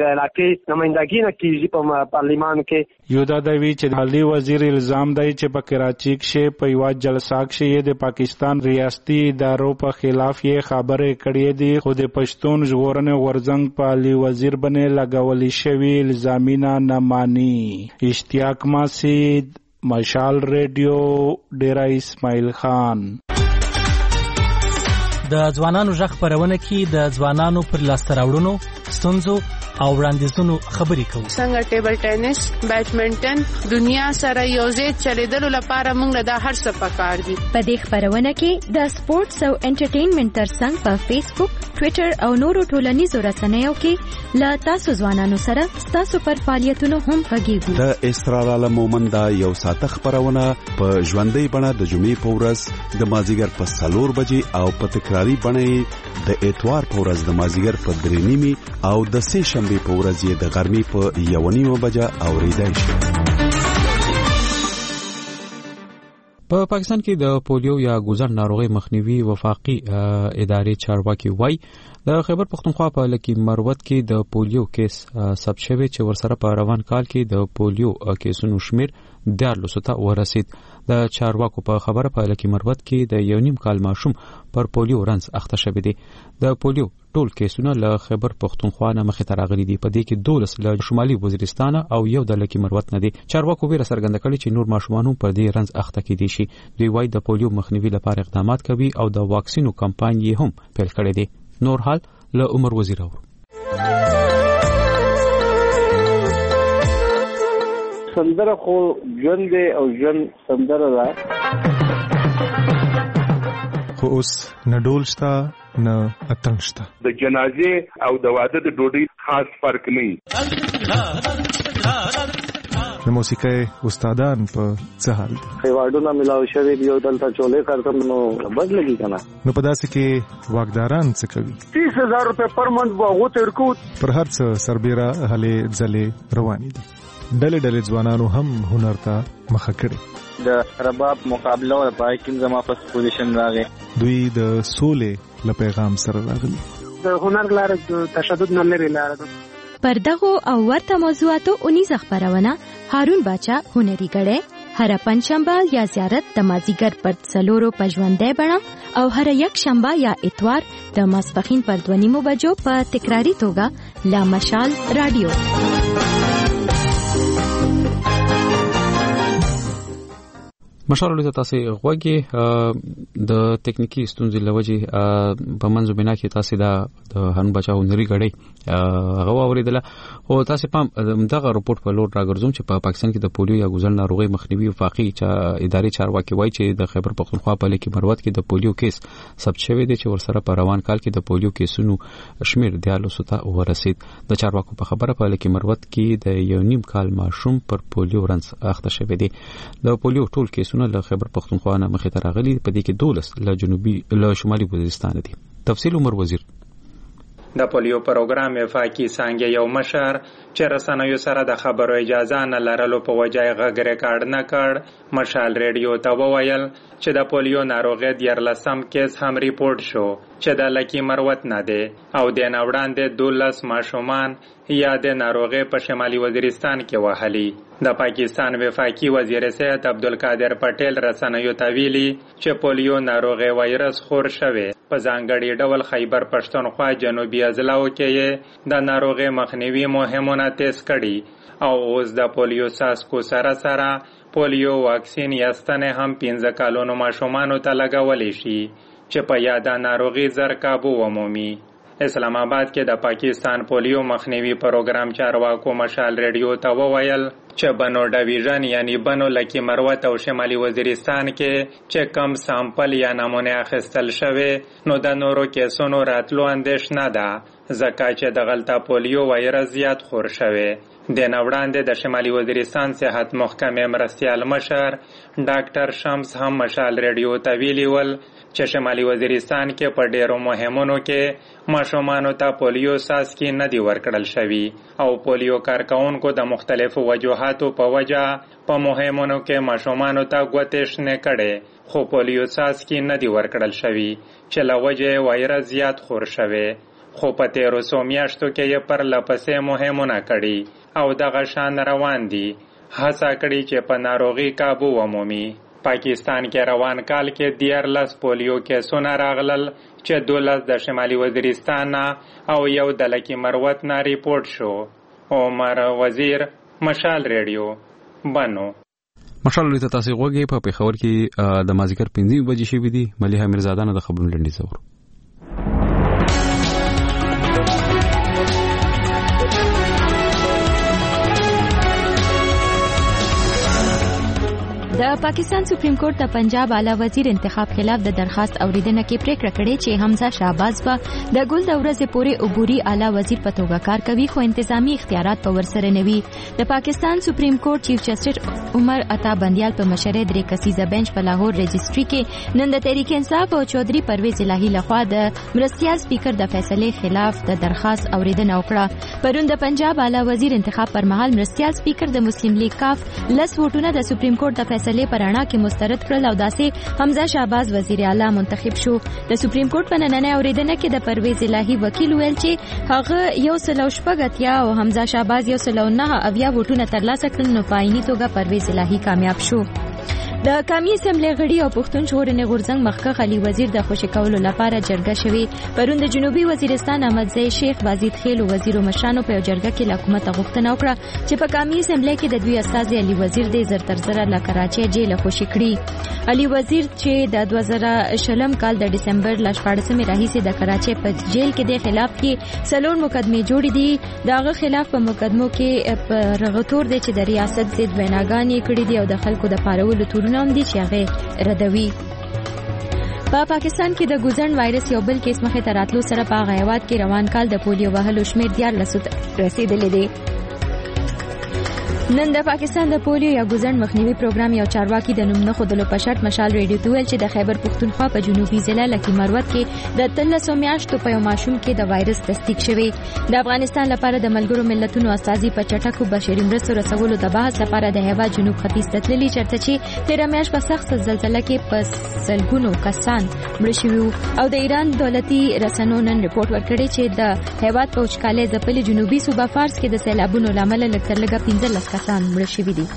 علاقې نمائندګي نه کیږي په پارلیمان کې. یو دا دی چې حالي وزیر الزام دی چې په کراچي کې په یو جلسه کې د پاکستان ریاستي ادارو په خلاف یې خبرې کړې دي، خو د پښتون ژغورنې غورځنګ په حالي وزیر باندې لګولې شوی الزامونه نه مانی. اشتیاق ماسید، مشال ریډیو، ډیرا اسماعیل خان. د ځوانانو ژغ خپرونه کې د ځوانانو پر لاسته راوړنو، ستونزو او وړاندیزونو خبرې کوو. څنګه ټیبل ټینس، بیډمنټن دنیا سره یوځای چلیدلو لپاره موږ له دا هر څه پکار دي. په دې خبرونه کې د سپورتس او انټرټینمنټ ترڅنګ په فیسبوک، ټوئیټر او نورو ټولنیزو رسنیو کې له تاسو ځوانانو سره تاسو پر فعالیتونو هم غږیږو. د اسرار عالم مومند یو ساعت خبرونه په ژوندۍ بڼه د جمعې په ورځ د مازیګر په څلور بجې او په تکراری بڼه د اتوار په ورځ د مازیګر په درې نیمې او د سه شنبه په ورځ یې د غرمې په یو نیمه بجه اوریدای شي. په پاکستان کې د پولیو یا ګوزن ناروغي مخنیوي وفاقي ادارې چارواکي وای د خیبر پختونخوا په لکی مروت کې د پولیو کیس ثبت شوی چې ورسره په روان کال کې د پولیو کیسونو شمیر دیارلسو ته ورسید. د چارواکو په خبره په لکی مروت کې د یو نیم کال ماشوم پر پولیو رنځ اخته شوی دی. د پولیو ټول کیسونه له خیبر پختونخوا نه مخې ته راغلي دي، په دې کې دولس له شمالي وزیرستان او یو د لکی مروت نه دي. چارواکو ویره څرګنده کړې چې نور ماشومان هم پر دې رنځ اخته کېدي شي. دوی وايي د پولیو مخنیوي لپاره اقدامات کوي او د واکسینو کمپاین یې هم پیل کړی دی. نور حال له عمر وزیر اورو. سندره خو ژوند دی او ژوند سندره ده، خو اوس نه ډول شته نه اتڼ شته. د جنازې او د واده د ډوډۍ خاص فرق نه. د موسیقۍ استادان په څه حال دي؟ ایوارډونه ملاو شوی دی او دلته چولې کارتم نو بد لګي کنه. نو په داسې کې واکداران څه کوي؟ تیس هزار روپے پر منت باغو تیر کو پر هر څه سربېره هلې ځلې روانې دي. ډلې ډلې ځوانانو هم هنر ته مخه کړې. د رباب مقابله او پای کې زما په پوزیشن راغی. دوی د سولې له پیغام سره راغلي. د هنر لار د تشدد نه لري لار ده. پر دغه او ورته موضوعاتو اونیز خبرونه هارون باچا هنري غړې هر پنځشنبه یا زیارت د مازیګر پر څلورو په ژوندۍ بڼه او هر یک شنبه یا اتوار د ماسپخین پر دوه نیمو بجو په تکراری توګه لا مشال رادیو. مشال له تاسو غوږی د ټکنیکی ستونزې لوجه په منځو بنا کې تاسو د هن بچاو نری غړي هغه اوریدله او تاسو پام دغه رپورت په لور راګرځوم چې په پاکستان کې د پولیو یا ګوزن ناروغي مخنیوي وفاقي ادارې چارواکي وایي چې د خیبر پختونخوا په لکی مروت کې د پولیو کیس ثبت شوی دی چې ورسره په روان کال کې د پولیو کیسونو شمیر دیارلسو ته ورسید. د چارواکو په خبره په لکی مروت کې د یو نیم کال ماشوم پر پولیو رنځ اخته شوی دی. د پولیو ټول کیسونه له خیبر پختونخوا نه مخې ته راغلي، په دې کې دولس له جنوبي له شمالي وزیرستان دي. تفصیل عمر وزیر. د پولیو پروګرام وفاقي څنګه یو مشر چې رسنیو سره د خبرو اجازه نه لرلو په وجه غږ ریکارډ نه کړ، مشال ریډیو ته وویل چې د پولیو ناروغي دیارلسم کیس هم ریپورت شو چې د لکی مروت نه دی او د نوړاندې دولس ماشومان یا د ناروغي په شمالي وزیرستان کې وهلي. د پاکستان وفاقي وزیر سید عبدالقادر پټیل رسنیو ته ویلي چې پولیو ناروغي وایرس خور شوی په ځانګړي ډول خیبر پښتونخوا جنوبي اضلاعو کې د ناروغي مخنیوي مهمونه تیز کړي او اوس د پولیو ساسکو سره سره پولیو واکسین یاستنه هم پنځه کالونو ماشومانو ته لګولې شي چې په یاده ناروغي زر کابو ومومي. اسلام آباد کې د پاکستان پولیو مخنیوي پروګرام چارواکو مشال ریډیو ته وویل چې بنو ډیویژن یعنی بنو لکی مروت او شمالي وزیرستان کې چې کم سامپل یا نمونه اخیستل شوی نو د نورو کیسونو راتلو اندېښنه ده ځکه چې د غلطه پولیو وایرس زیات خور شوی. د نوړاندې د شمالي وزیرستان صحت محکمې مرستیال مشر ډاکټر شمس هم مشال ریډیو ته ویلي ول چې شمالي وزیرستان کې په ډیرو مهمونو کې ماشومانو ته پولیو ساسکي نه دی ورکړل شوی او پولیو کارکونکو د مختلفو وجوهاتو په وجه په مهمونو کې ماشومانو ته ګوتې شنه کړي خو پولیو ساسکي نه دی ورکړل شوی چې له وجه وایرس زیات خور شوی. خو په تیرو څو میاشتو کې یې پرله پسې مهمونه کړي او دغه شان روان دي، هڅه کړي چې په ناروغي کابو ومومي. پاکستان کې روان کال کې دیارلس پولیو کیسونه راغلل چې دولس د شمالي وزیرستان او یو د لکی مروت نه ریپورت شو. عمر وزیر، مشال ریډیو، بنو. مشال ریډیو ته تاسو غوږی په پیښور کې د مازیګر پنځه بجې شوې دي. ملیحه میرزاده نه د خبرونو لنډیز اورو. د پاکستان سپریم کورټ د پنجاب اعلی وزیر انتخاب خلاف د درخواست اوریدنه کې پریکړه کړې چې حمزه شهباز به د ګل د ورځې پورې عبوري اعلی وزیر په توګه کار کوي، خو انتظامی اختیارات په ورسره نه وي. د پاکستان سپریم کورټ چیف جسټس عمر عطا بندیال په مشرۍ درې کسیزه بنچ په لاهور رجسټري کې نن د تحریک انصاف او چودري پرویز الهی لخوا د مرستیال سپیکر د فیصلې خلاف د درخواست اوریدنه وکړه. پرون د پنجاب اعلی وزیر انتخاب پر مهال مرستیال سپیکر د مسلم لیگ کاف لس ووټونه د سپریم کورټ د فیصلې پرانا کې مسترد کړل او داسې حمزه شهباز وزیر اعلی منتخب شو. د سپریم کورټ په نننۍ اوریدنه کې د پرویز الهی وکیل ویل چې هغه یو سل او شپږ اتیا او حمزه شهباز یو سل او نه اویا ووټونه ترلاسه کړل، نو په عیني توګه پرویز الهی کامیاب شو. د قومي اسمبلی غړي او پښتون ژغورنې غورځنګ مخکښ علي وزیر د خوشي کولو لپاره جرګه شوې. پرون د جنوبي وزیرستان احمدزی شیخ بازید خیل او وزیرو مشرانو په جرګه کې له حکومت غوښتنه وکړه چې په قومي اسمبلی کې د دوی استازي علي وزیر د زر تر زر له کراچۍ جیل خوشي کړي. علي وزیر چې د دوه زره شلم کال د ډسمبر ل شپاړسمې راهیسې د کراچۍ په جیل کې د خلاف کې څلور مقدمې جوړې دي. دغه خلاف په مقدمو کې په رغتور دي چې د ریاست ضد ویناګانې کړې دي او د خلکو د پارولو تورونه هم دي چې هغه ردوي. په پاکستان کې د ګوزن وایرس یو بل کیس مخې ته راتلو سره په هغه هیواد کې روان کال د پولیو وهلو شمېر دیارلسو ته رسېدلی دی. نن د پاکستان د پولیو یا ګوزن مخنیوي پروګرام یو چارواکي د نوم نه خودلو په شرط مشال ریډیو ته ویل چې د خیبر پښتونخوا په جنوبي ضلع لکی مروت کې د تلسو میاشتو په یو ماشوم کې د وایرس تصدیق شوی. د افغانستان لپاره د ملګرو ملتونو استازي په چټکو بشري مرستو رسولو د بحث لپاره د هیواد جنوب ختیځ ته تللي، چېرته چې تېره میاشت په سخت زلزله کې په سلګونو کسان مړه شوي وو. او د ایران دولتي رسنیو نن رپورټ ورکړی چې د هیواد په وچکالۍ ځپلي جنوبي صوبه فارس کې د سیلابونو له امله لږ تر لږه پنځلس کسان مړه شوي دي.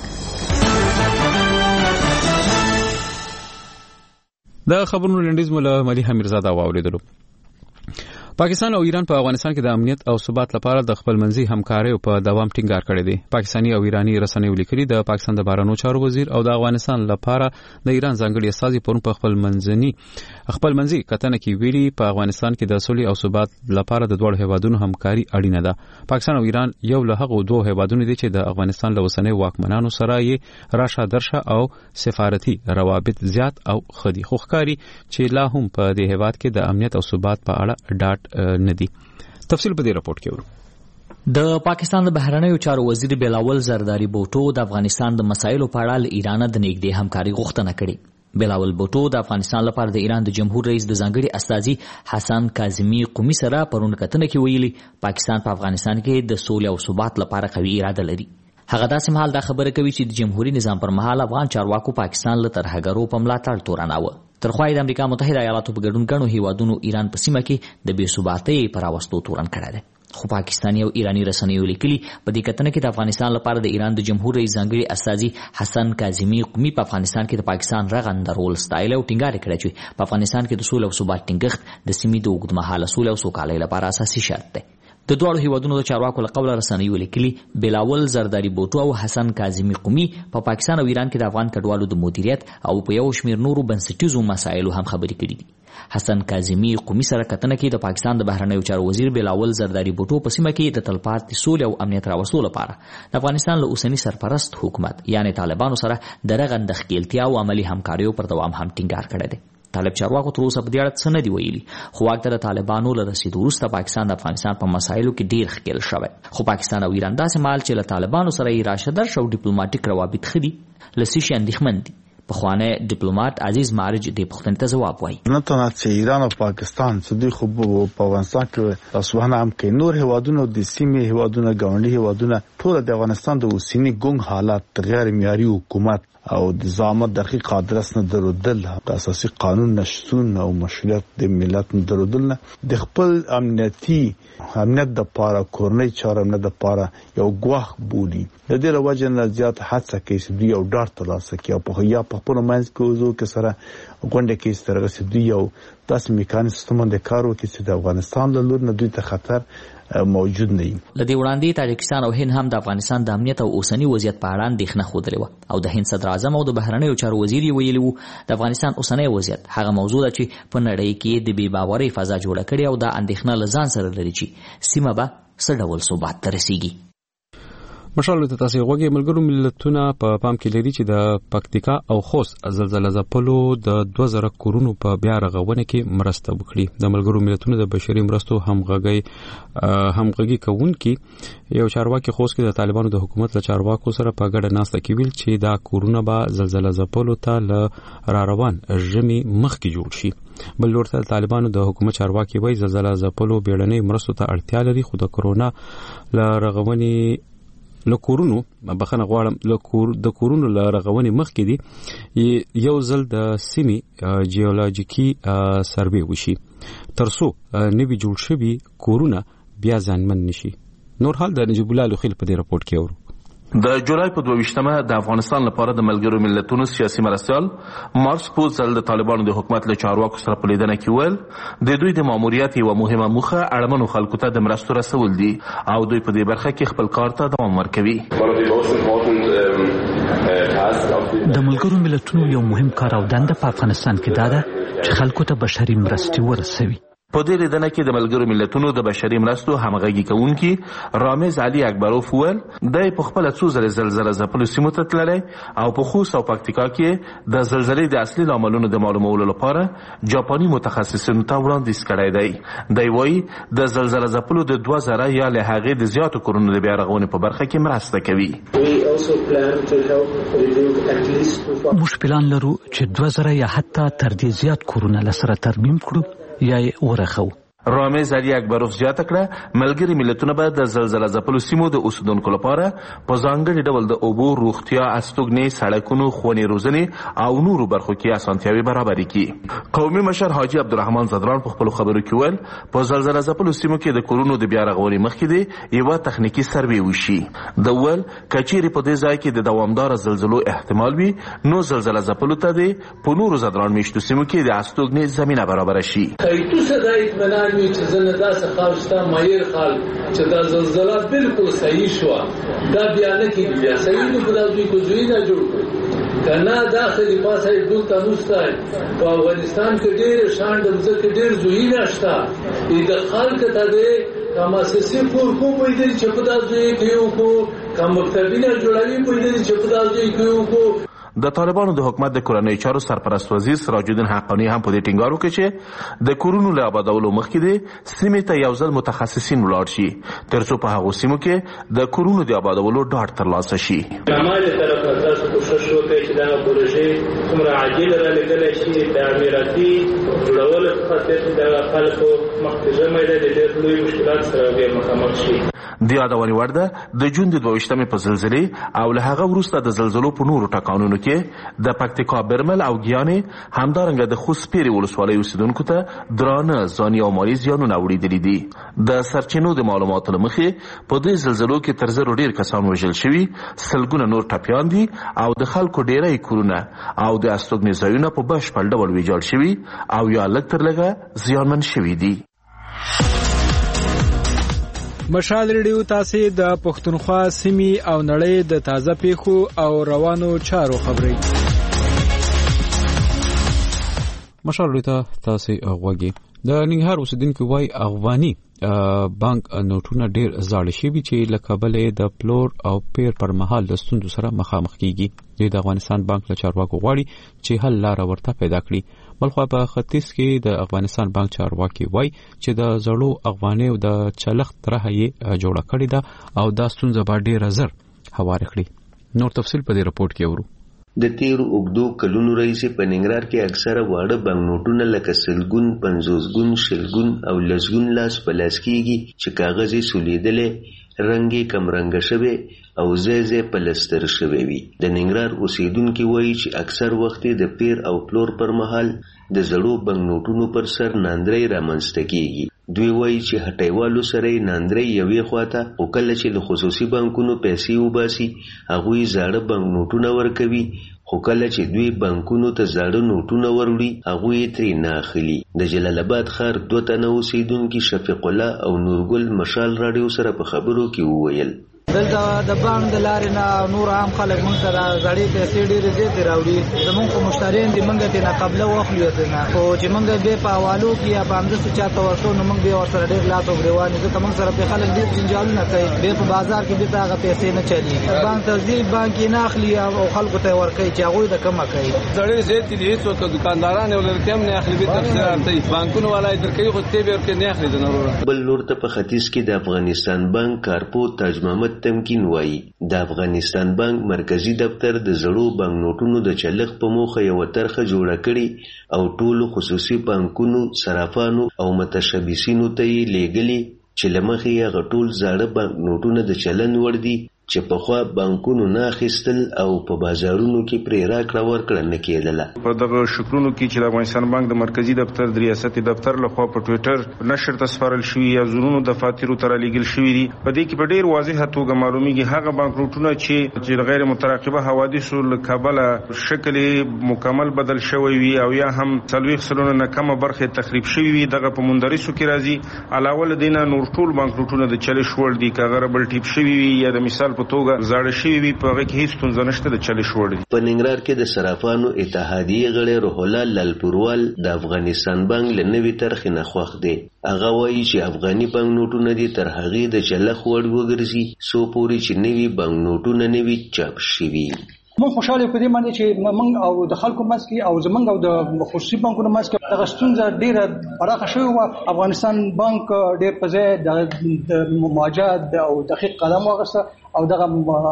د خبرونو لنډیز مولا ملیحه میرزاده واوریدلو. پاکستان او ایران په افغانستان کې د امنیت او ثبات لپاره د خپل منځي همکارۍ په دوام ټینګار کړی دی. پاکستاني او ایرانی رسنیو لیکلي د پاکستان د بهرنیو چارو وزیر او د افغانستان لپاره د ایران ځانګړي استازي پرون په خپل منځني خپل منځي کتنه کې ویلي په افغانستان کې د صلح او ثبات لپاره د دوه هیوادونو همکاري اړینه ده. پاکستان او ایران یو له هغو دوه هیوادونو دي چې د افغانستان له اوسنۍ واکمنانو سره یې راشه درشه او سفارتي روابط زیات او خدي خو ښکاري چې لا هم په دې هیواد کې د امنیت او ثبات په اړه ډاټ ندی. تفصیل په دې راپورټ کې ورو. د پاکستان د بهرنیو چارو وزیر بلاول زرداری بوټو د افغانستان د مسایلو په اړه له ایران د نږدې همکاري غوښتنه کړې. بلاول بوټو د افغانستان لپاره د ایران د جمهور رئیس د ځانګړي استازي حسن کاظمي قومي سره پرون کتنه کې ویلي پاکستان په افغانستان کې د سولې او ثبات لپاره قوي اراده لري. هغه داسې مهال دا خبره کوي چې د جمهوریت نظام پر مهال افغان چارواکو پاکستان له ترهګرو په ملاتړ تورناوه. ترخوای د امریکا متحده ایالاتو په ګډون ګڼو هیوادونو ایران په سیمه کې د بې ثباتۍ پر راوستو تورن کړی دی. خو پاکستاني او ایرانی رسنیو لیکلي په دې کتنه کې د افغانستان لپاره د ایران د جمهور رئیس ځانګړي استازي حسن کاظمي قومي په افغانستان کې د پاکستان رغنده رول ستایل او ټینګار کړی چې په افغانستان کې د سولې او ثبات ټینګښت د سیمې د اوږدمهاله سولې او سوکالۍ لپاره اساسي شرط دی. د دوه هیوادونو د چارواکو له قوله رسنیو لیکلي بلاول زرداری بوټو او حسن کاظمي قومي په پاکستان او ایران کې د افغان کډوالو د مدیریت او په یو شمېر نورو بنسټیزو مسایلو هم خبرې کړي دي. حسن کاظمي قومي سره کتنه کې د پاکستان د بهرنیو چارو وزیر بلاول زرداری بوټو په سیمه کې د تلپاتې سولې او امنیت راوستلو لپاره د افغانستان له اوسني سرپرست حکومت یعنی طالبانو سره د رغنده ښکېلتیا او عملي همکاریو پر دوام هم ټینګار کړی دی. طالب چارواکو تر اوسه په دې اړه څه نه دي ویلي، خو واک ته د طالبانو له رسېدو وروسته پاکستان د افغانستان په مسایلو کې ډېر ښکېل شوی. خو پاکستان او ایران داسې مهال چې له طالبانو سره یې راشه درشه او ډیپلوماټیک روابط ښه دي له څه شي اندېښمن دي. پخوانی ډیپلوماټ عزیز مارج دې پوښتنې ته ځواب وایي. نه تنها چې ایران او پاکستان چې دوی خو په افغانستان کې تاسو هم کې نور هیوادونو د سیمې هیوادونو ګاونډي هیوادونو ټول د افغانستان د اوسنی ګونګ حالات غیر معیاري حکومت او د ضمانت دقیق ادرس نه درودل د اساسي قانون نشټون او مشروعیت د ملت نه درودل د خپل امنیتي امنیت د پاره کورنۍ چارم نه د پاره یو ګواښ بولی د دې لوجه نه زیات حادثه کې چې دوی یو ډار ترلاسه کوي او په یا په خپل منځ کې وزو کې سره غونډه کې سترګه چې دوی یو داسې میکانیزم د کارو کې چې د افغانستان له لور نه دوی ته خطر موجود نه وي. لدی وړاندې تاجکستان او هند هم د افغانستان د امنیت او اوسنی وضعیت په اړه اندېښنه خوده و او د هند صدر اعظم او د بهرنیو چارو وزیر ویلي وو د افغانستان اوسنی وضعیت هغه موضوع ده چې په نړۍ کې د بې باورۍ فضا جوړه کړي او د اندېښنه لزان سره لري چې سیمه به څه ډول ثبات ته رسیږي. مشال ته تاسو غوږی ملګرو ملتونه په پام کې لري چې د پکتیکا او خوست زلزلہ ځپلو د دوه زره کورونو په بیا رغونه کې مرسته وکړي. د ملګرو ملتونو د بشري مرستو همغږي همغږي کوونکي یو چارواکي خوست کې د طالبانو د حکومت له چارواکو سره په ګډه ناسته کې ویل چې دا کورونه به زلزلہ ځپلو ته ل را روان ژمي مخکې جوړ شي. بل لورته طالبانو د حکومت چارواکي وایي زلزلہ ځپلو بیړنۍ مرستو ته اړتیا لري خو د کرونا ل رغونی لکورونو بخنه غواړم د کورونو ل رغونی مخکې دي یو ځل د سیمې جیولوژیکي سروې وشي ترڅو نوي جوړ شوي کورونه بیا ځانمن نشي. نور حال د نجیب الله لوخیل په دې راپورټ کې اورو. د جولای په دویشتمه د افغانستان لپاره د ملګرو ملتونو سیاسي مرستیال مارس پوزل د طالبانو د حکومت له چارواکو سره په لیدنه کې ویل د دوی د ماموریت یوه مهمه موخه اړمنو خلکو ته د مرستو رسول دي او دوی په دې برخه کې خپل کار ته دوام ورکوي. د ملګرو ملتونو یو مهم کار او دنده په افغانستان کې دا ده چې خلکو ته بشري مرستې ورسوي. په دې لیدنه کې د ملګرو ملتونو د بشري مرستو همغږي کوونکي رامز علي اکبروف ویل د په خپل څو ځله زلزلہ ځپلو سیمو ته تللی او په خوست او پکتیکا کې د زلزلې د اصلي لاملونو د معلومولو لپاره جاپاني متخصصینو ته وړاندیز کړی دی. دی وایي د زلزلہ ځپلو د دوه زره یا له هغې د زیاتو کورونو د بیا رغونې په برخه کې مرسته کوي. موږ پلان لرو چې دوه زره یا حتی تر دې زیات کورونه لسره ترمیم کړو یا یې ورخو. رامز علي اکبروف زیاته کړه ملګري ملتونه به د زلزلہ ځپلو سیمو د اوسیدونکو لپاره په ځانګړي ډول د اوبو، روغتیا، استوګنې، سړکونو، ښوونې روزنې او نورو برخو کې اسانتیاوې برابرې کړي. قومي مشر حاجي عبدالرحمن زدران په خپلو خبرو کې ویل په زلزلہ ځپلو سیمو کې د کورونو د بیا رغونې مخکې دی یوه تخنیکي سروې وشي. د ویل که چیرې په دې ځای کې د دوامداره زلزلو احتمال وي نو زلزلہ ځپلو ته دی په نورو زدران میشتو سیمو کې د استوګنې زمینه برابره شي. وي چې زنه داسې خال شته مایر خال چې دا زلزلہ بالکل صحیح شو دا بیا نه کېږي بیا صحیح نه خدا دوی کو ځوی نه جوړ کړي کنه داخلي پاسه ډول تنوسته په افغانستان کې ډېر شان د ځکه ډېر ځوی نشته د خلک ته دې کما سسي کور کو پېدل چې په داسې کېو کو کوم مکتبینه جوړوي پېدل چې په داسې کېو کو. د طالبانو د حکومت د کورنۍ چارو سرپرست وزیر سراج الدین حقانی هم په دې ټینګار وکړ چې د کورونو له آبادولو مخکې د سیمې ته یو ځل متخصصین ولاړ شي ترڅو په هغو سیمو کې د کورونو د آبادولو ډاډ ترلاسه شي. کمال طرف نه تاسو کوشش وکړئ چې دا پروژې څومره عاجل رالېږلی شي د امنیتي جوړولو خاطر د خلکو مخکې ژمی دی د ډېر لوی مشکلات سره بیا مخامخ شي. د یادونې وړ ده د جون د دویشتمې په زلزلې او له هغه وروسته د زلزلو په نورو ټکانونو کې د پکتیکا، برمل او ګیانې همدارنګه د خوست پیرې ولسوالۍ اوسیدونکو ته درانه ځاني او مالي زیانونه اوړېدلي دي. د سرچینو د معلوماتو له مخې په دې زلزلو کې تر زرو ډېر کسان وژل شوي، سلګونه نور ټپیان دي او د خلکو ډېری کورونه او د استوګنې ځایونه په بشپړ ډول ویجاړ شوي او یا لږ تر لږه زیانمن شوي دي. مشال ریډیو تاسو د پښتونخوا سیمې او نړۍ د تازه پیښو او روانو چارو خبري. مشال ریډیو تاسو غوږی د ننګرهار اوسیدونکو وای افغاني بانک نوټونه ډیر زاړه شوي چې له کابل د پلور او پیر پر مهال د ستونزو سره مخامخ کیږي. د افغانستان بانک له چارواکو غواړي چې حل لار ورته پیدا کړي. بلخو په ختیځ کې د افغانستان بانک چارواکي وای چې د زړو افغاني او د چلخت طرحه یې جوړه کړې ده او دا ستونزه به ډیره زر هواره کړي. نور تفصیل په دې رپورت کې اورو. د تیرو اوږدو کلونو راهیسې په ننګرهار کې اکثره واړه بانک نوټونه لکه سلګون، پنځوس ګون، شلګون او لسګون لاس په لاس کېږي چې کاغذ یې سولیدلی رنګي کم رنګ شوی او ځای پلستر شوی وي. د ننګرهار اوسیدونکو وایي چې اکثر وخت د پیر او پلور پر مهال د زړو بنک نوټونو پر سر ناندري رامنځته کیږي. دوی وایي چې هټیوالو سره ناندري یوې خواته او کله چې له خصوصي بانکونو پیسې وباسي هغوی زاړه بنک نوټونه ورکوي، خو کله چې دوی بانکونو ته زاړه نوټونه وروړي هغوی ترې نه اخلي. د جلال آباد ښار دوه تنه اوسیدونکي شفیق الله او نورګل مشال راډیو سره په خبرو کې وویل دلته د بانک د لارې نه نور عام خلک موږ سره زړې پیسې ډېرې زیاتې راوړي. زموږ خو مشتریان دي موږ ترې نه قبله واخلو ترې نه، خو چې موږ بیا په حوالو کې یا په همداسې چاته ورکړو نو موږ بیا ورسره ډېر لاس او ګرېوان دي، ځکه موږ سره پرې خلک ډېر جنجالونه کوي. بیا په بازار کې بېرته هغه پیسې نه چلېږي. بانک ته ځي بانک یې نه اخلي او خلکو ته یې ورکوي چې هغوی د کمه کوي. زړې زیاتې دي، هېڅوک دوکانداران یې ولرکې هم نه اخلي، بېرته پسې راځي. بانکونه والا یې درکوي خو تی به ورکې نه اخلي د نوروره. بل لور ته په ختیځ کې د افغانستان بانک کارپو تاج محمد تمکین وایي د افغانستان بانک مرکزی دفتر د زړو بانک نوټونو د چلښت په موخه یو طرحه جوړه کړې او ټولو خصوصي بانکونو صرافانو او متشبثینو ته یې لیږلي چې له مخې یې هغه ټول زاړه بانک نوټونه د چلن وړ دي چې پخوا بانکونو نه اخیستل او په بازارونو کې پرې راکړه ورکړه نه کېدله. په دغه شکلونو کې چې د افغانستان بانک د مرکزی دفتر د ریاستي دفتر لخوا په ټویټر نشر ته سپارل شوي یا زرونو دفاترو ته رالیږل شوي دي، په دې کې په ډېر واضحه توګه معلومیږي هغه بانک نوټونه چې چې غیر مترقبه حوادثو له کبله شکل مکمل بدل شوی وي او یا هم څلوېښت سلنه نه کمه برخه تخریب شوي وي. دغه په موندریسو کې راځي. علاوه له دې نه نور ټول بانک نوټونه د چلښت وړ دي، که هغه ربل ټیپ شوي وي یا د مثال په توګه زاړه شوي وي په هغه کې هیڅ ستونزه نشته، د چلښت وړ دي. په ننګرهار کې د صرافانو اتحادیې غړی روح الله لالپوروال د افغانستان بانک له نوې طرحې نه خوښ دی. هغه وایي چې افغاني بانک نوټونه دي تر هغې د چلښت وړ وګرځي څو پورې چې نوي بانک نوټونه نه وي چاپ شوي. موږ خوشاله په دې باندې چې موږ او د خلکو منځ کې او زمونږ او د خصوصي بانکونو منځ کې دغه ستونزه ډېره پراخه شوې وه. افغانستان بانک ډېر په ځای د مواجهت او دقیق قدم واخیسته او دغه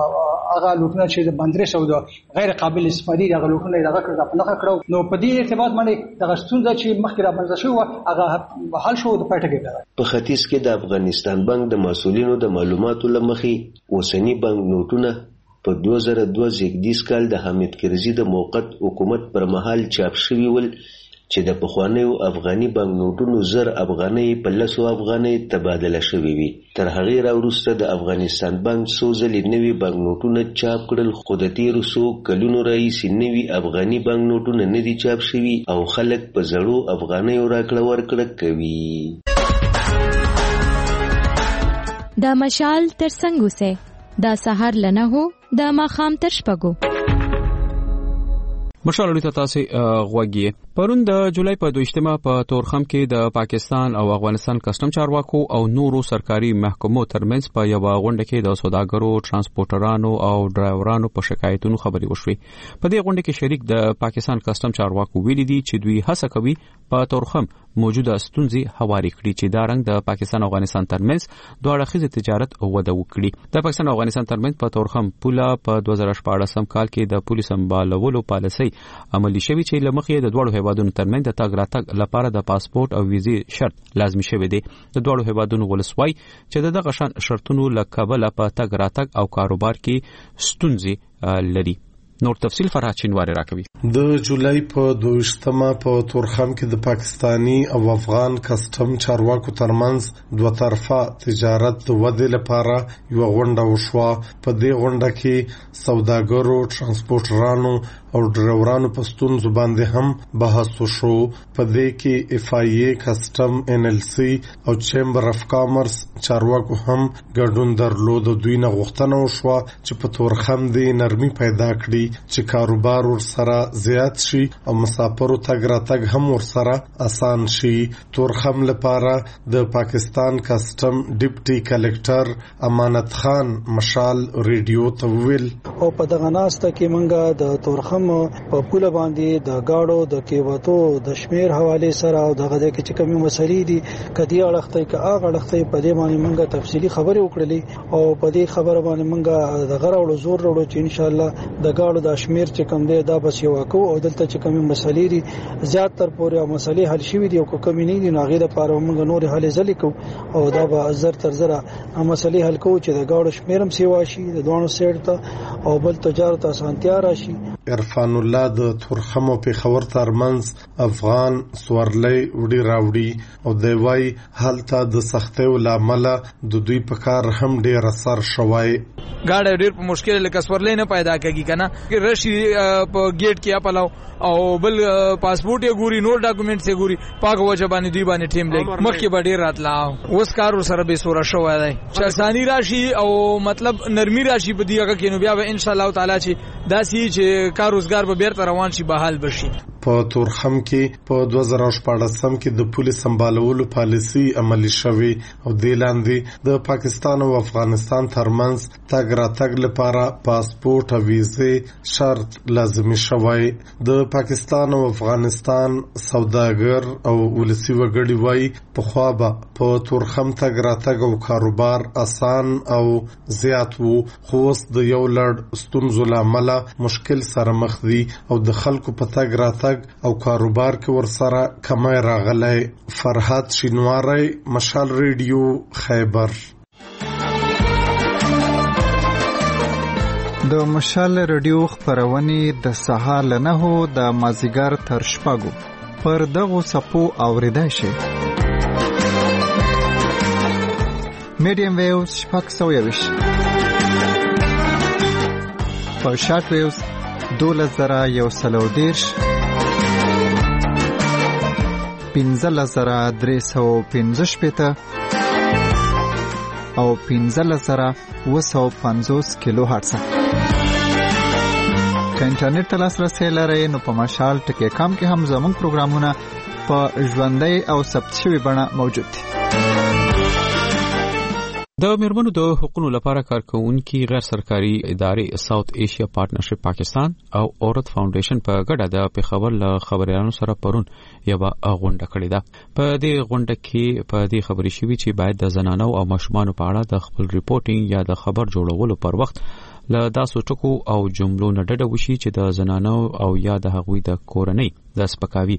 هغه لوټونه چې د بندرس او د غیر قابل استفادې دغه لوټونه دغه کړه په لغه کړو نو په دې ارتباط باندې دغه ستونزه چې مخکې را منځ شو هغه حل شو د پټه کې. په ختیځ کې د افغانستان بانک د مسؤلینو د معلوماتو لمخې اوسنی بانک نوټونه په دوه زره دوه زیږدیز کال د حامد کرزي د موقت حکومت پر مهال چاپ شوي ول چې د پخوانیو افغاني بانک نوټونو زر افغانۍ په لسو افغانۍ تبادله شوي وي. تر هغې راوروسته د افغانستان بانک څو ځلې نوي بانک نوټونه چاپ کړل، خو د تېرو څو کلونو راهیسې نوي افغاني بانک نوټونه نه دي چاپ شوي او خلک په زړو افغانیو راکړه ورکړه کوي. دا مشال تر څنګ اوسئ، دا سهار لنه هو دا ماښام تر شپږو. مشال اړیته تاسو غوږی پرون د جولای په دویشتمه په تورخم کې د پاکستان او افغانستان کسٹم چارواکو او نورو سرکاري محکمو ترمنځ په یو غونډه کې د سوداګرو، ترانسپورټرانو او ډرایورانو په شکایتونو خبرې وشوي. په دې غونډه کې شریک د پاکستان کسٹم چارواکو ویلي دي چې دوی هڅه کوي په تورخم موجوده ستونزې هواري کړي چې دا رنګ د پاکستان او افغانستان ترمنځ دوه اړخیز تجارت وده وکړي. د پاکستان او افغانستان ترمنځ په تورخم پوله په دوه زره شپاړسم کال کې د پولیس سمبالولو پالیسي عملی شوی چې لمخې د دوه هیوادونو ترمنځ د تګ راتګ لپاره د پاسپورت او ویزې شرط لازمي شوی دی. د دوه هیوادونو ولسوي چې دغه شان شرطونو لکبل په تګ راتګ او کاروبار کې ستونزې لري. نور تفصیل فرحت شینواری راکوي. د جولای په دویشتمه په تورخم کې د پاکستانی او افغان کسٹم چارواکو ترمنځ دوه طرفه تجارت د ودې لپاره یو غونډه وشوه. په دې غونډه کې سوداګرو، ترانسپورټرانو او ډرایورانو په ستونزو باندې هم بحث وشو. په دې کې اف آی ای، کسٹم، ان ال سی او چیمبر اف کامرس چارواکو هم ګډون درلود. دوی نه غوښتنه وشوه چې په تورخم دې نرمي پیدا کړي چې کاروبار ور سره زیات شي او مسافرو تګ راتګ هم ور سره آسان شي. تورخم لپاره د پاکستان کسٹم ډیپټي کلکټر امانت خان مشال ریډیو ته ویل او په دغه ناسته کې مونږه د تورخم په پوله باندې د گاډو د کیوتو د شمیر حواله سره او دغه د کې کومې مسلې دي کدي اړخته کې هغه اړخته په دې باندې مونږه تفصیلی خبرې وکړلې او په دې خبره باندې مونږه د غره او زور وروړو چې ان شاء الله د گاډو دواړو د شمیر چې کوم دی دا بس یو کو او دلته چې کوم مسلې دي زیات تر پورې او مسلې حل شوي دي او کوم نه دي نو غیر لپاره موږ نور حل ځلې کو او دا به زر تر زر مسلې حل کو چې د گاډو شمیرم سیوا شي د دوه سیټ ته او بل تجارت اسانتیا راشي. عرفان الله د تورخم او پیښور ترمنځ افغان سورلۍ وډي راوړي او د وای حالت د سختۍ ولامل د دوی په کار هم ډیر اثر شوی. گاډي ډیر په مشکل لکه سورلۍ نه پیدا کیږي کنه رشي په گیټ کې اپلاو او بل پاسپورت یې ګوري نور ډاکومېنټس یې ګوري پاک وجه باندې دوی باندې ټیم لګ مخکې به ډیر راتلا اوس کار سره به سوره شوی دی چې اساني راشي او مطلب نرمي راشي په دیغه کې نو بیا به ان شاء الله تعالی چې داسي چې کار روزګار به بیرته روان شي بحال بشي. په تورخم کې په دوه زره شپږم کې د پولیس سمبالولو پالیسي عملي شوې او د لاندې د پاکستان او افغانستان ترمنځ تګ راتګ لپاره پاسپورت او ویزه شرط لازمي شوی. د پاکستان او افغانستان سوداګر او ولسی وګړي وای په خوا به په تورخم تګ راتګ او کاروبار آسان او زیات وو خو د یو لړ ستونزو لامل مشکل سره مخ دي او د خلکو په تګ راتګ او کاروبار کې ورسره کمای راغلی. فرحات شینواری، مشال ریډیو، خیبر. د مشال ریډیو خبرونه د سهار له نهو د مازیګر تر شپږو پر دغو صفو اوریدای شي. میډیم ویوز شپږ سوه یویش په شارټ ویوز دولس زره یو سلو دیرش پنځه زره درې سوه پنځه شپېته او پنځه زره اوه سوه پنځوس کیلو هرتز. که انټرنیټ ته لاسرسی لرئ نو په مشال ټکی کام کې هم زموږ پروګرامونه په ژوندۍ او ثبت شوي بڼه موجود دي. د میرمنو د حقوقو لپاره کارکونکي غیر سرکاري ادارې ساوث ایشیا پارټنرشپ پاکستان او عورت فاونډیشن په ګډه د پیښور له خبريالانو سره پرون یو غونډه کړې ده. په دې غونډه کې په دې خبرې شوې چې باید د زنانو او ماشومانو په اړه د خپل ریپورټینګ یا د خبر جوړولو پر وخت له داسو ټکو او جملو نه ډډه وشي چې د زنانو او یا د هغوی د کورنۍ د سپکاوي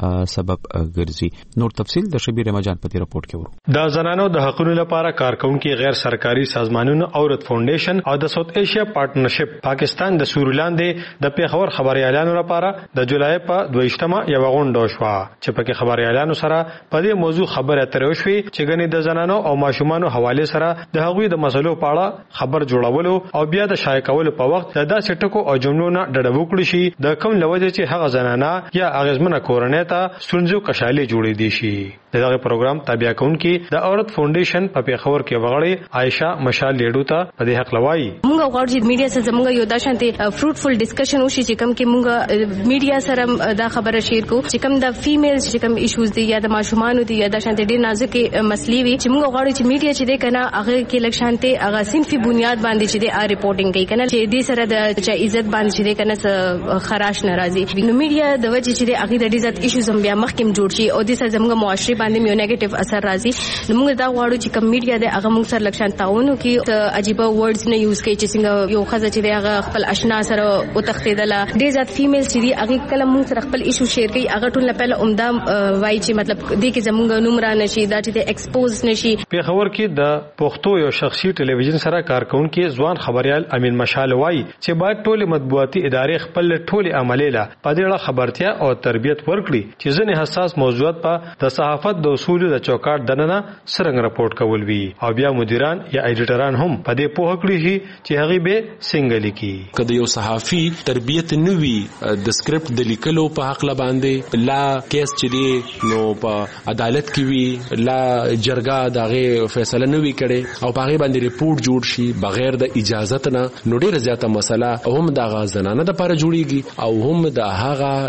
سبب ګرځي. نور تفصيل د شبیر مجان په دې راپورټ کې ورو. د زنانو د حقوقو لپاره کارکونکي غیر سرکاري سازمانونو عورت فاونډیشن او د ساوث ایشیا پارټنرشپ پاکستان د سورلاندې د پیښور خبريالانو لپاره د جولای په دویشتمه یو غونډه شو چې پکې خبريالانو سره په دې موضوع خبره اترې وشوي چې ګنې د زنانو او ماشومانو حواله سره د هغوی د مسلو په اړه خبر جوړولو او بیا د شایع کولو په وخت د داسې ټکو او جملو نه ډډه وکړي شي د کوم لوجه چې هغه زنانه یا اغیزمنه کورنۍ ته ستونزو کشالې جوړې دي شي. دغه پروګرام تابع کونکي د عورت فاونډیشن په پیښور کې وغړې عائشہ مشال لیډو ته په دې حق لوي. موږ غواړو چې میډیا سره زموږ یو د شانتي فروټفل ډسکشن وشي چې کوم کې موږ میډیا سره دا خبره شیر کو چې کوم د فیمیلز چې کوم ایشوز دي یا د ماشومانو دي یا د شانتي ډیر نازک مسلې وي چې موږ غواړو چې میډیا چې دې کنه هغه کې لک شانتي هغه صنفي بنیاد باندې چې دې ریپورټینګ کوي کنه چې دې سره د چا عزت باندې چې دې کنه خراش ناراضي نو میډیا د وجه چې دې هغه د عزت ایشوز هم بیا مخکې جوړ شي او دې سره زموږ معاشري باندې یو نیگیټیو اثر راځي. نو موږ دا غواړو چې کوم میډیا د هغه موږ سره لکشان تاونو کې عجیب ورډز نه یوز کوي چې څنګه یو خزه چې هغه خپل آشنا سره او تختیدله ډېر زیات فیمیل چې دی هغه کله موږ سره خپل ایشو شیر کوي هغه ټول په عمده وای چې مطلب دې کې زموږ نوم را نشي دا چې ایکسپوز نشي. په خبر کې د پښتو یو شخصي ټلویزیون سره کارکونکي ځوان خبريال امین مشال وای چې باید ټول مطبوعاتي ادارې خپل ټول عملیله په دې اړه خبرتیا او تربیت ورکړي چې ځنې حساس موضوعات په د صحافت د اصولو د چوکاټ دننه څنګه راپورټ کول وی او بیا مدیران یا ایډیټران هم په دې پوه کړی شي چې هغه به څنګه لیکي. کله یو صحافي تربیت نوي د سکرپټ د لیکلو په حق لا باندې لا کیس چې دی نو په عدالت کې وی لا جرګه دغه فیصله نوي کړي او په هغه باندې ریپورت جوړ شي بغیر د اجازه نه نو ډیره زیاته مسله هم د غازنانه د لپاره جوړیږي او هم د هغه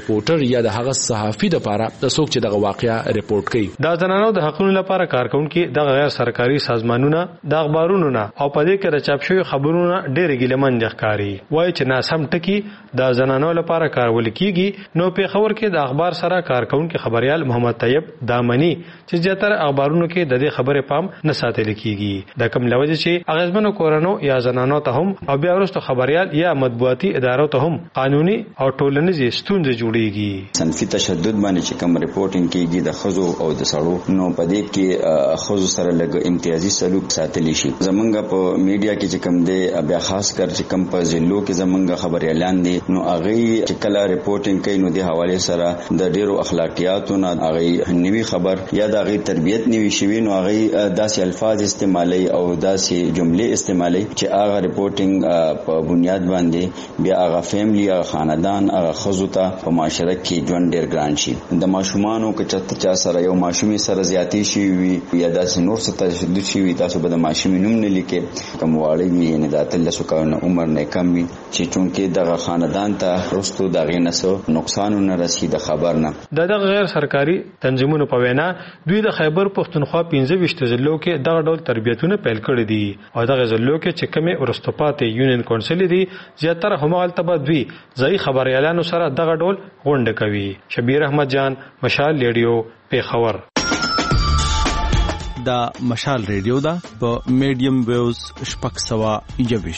ریپورټر یا د هغه صحافي د لپاره د څوک چې دغه واقعیا ریپورت کوي. د زنانو د حقوقو لپاره کارکونکو د غیر سرکاري سازمانونو د اخبارونو نه او په دې کې د چاپ شوی خبرونو ډېر ګیلمن ښکاري. وایي چې ناسم ټکی د زنانو لپاره کارول کیږي. نو په خبر کې د اخبار سره کارکونکو خبريال محمد طیب دامنی چې زیاتره اخبارونو کې د دې خبرې پام نه ساتل کیږي. د کوم لوجه چې اغیزمنو کورونو یا زنانو ته هم او بیا ورسته خبريال یا مطبوعاتي ادارو ته هم قانوني او ټولنیزې ستونزې جوړيږي. صنفي تشدد باندې چې کوم ریپورټینګ کیږي د خزو او د سړو نو په دې کې خزو سره لګ امتیازي سلوک ساتل شي. زمونږ په میډیا کې چې کوم دی بیا خاص کر چې کوم په ضلعو کې زمونږ خبريالان دي نو هغه چې کله ریپورټینګ کوي نو د حواله سره د ډیرو اخلاقیاتو نه هغه نوي خبر یا د هغه تربيت نوي شوی نو هغه داسې الفاظ استعمالي او داسې جملې استعمالي چې هغه ریپورټینګ په بنیاد باندې بیا هغه فیملی هغه خاندان هغه خزو ته په معاشره کې ژوند ډیر ګران شي. د ماشومانو کې چا سره یو ماشومي سره زیاتی شي یا داسې نور څه تشدد شي تاسو به د ماشومي نوم نه لیکي کوم واړی وي نه د اتل سو کاونه عمر نه کم وي چې چونکه دغه خاندان ته رستو دغه نسو نقصان نه رسید خبر نه. د غیر سرکاري تنظیمونو په وینا دوی د خیبر پښتونخوا پنځه ویشت ضلعو کې دغه ډول تربیتونه پیل کړي دي او دغه ضلعو کې چې کومه ورستپاتې یونین کونسل دي زیاتره همغلته به دوی ځای خبريالانو سره دغه ډول غونډه کوي. شبیر احمد جان مشال ریډیو پیښور. دا مشال ریډیو دا په میډیم ویوز شپږ سوه یوویش.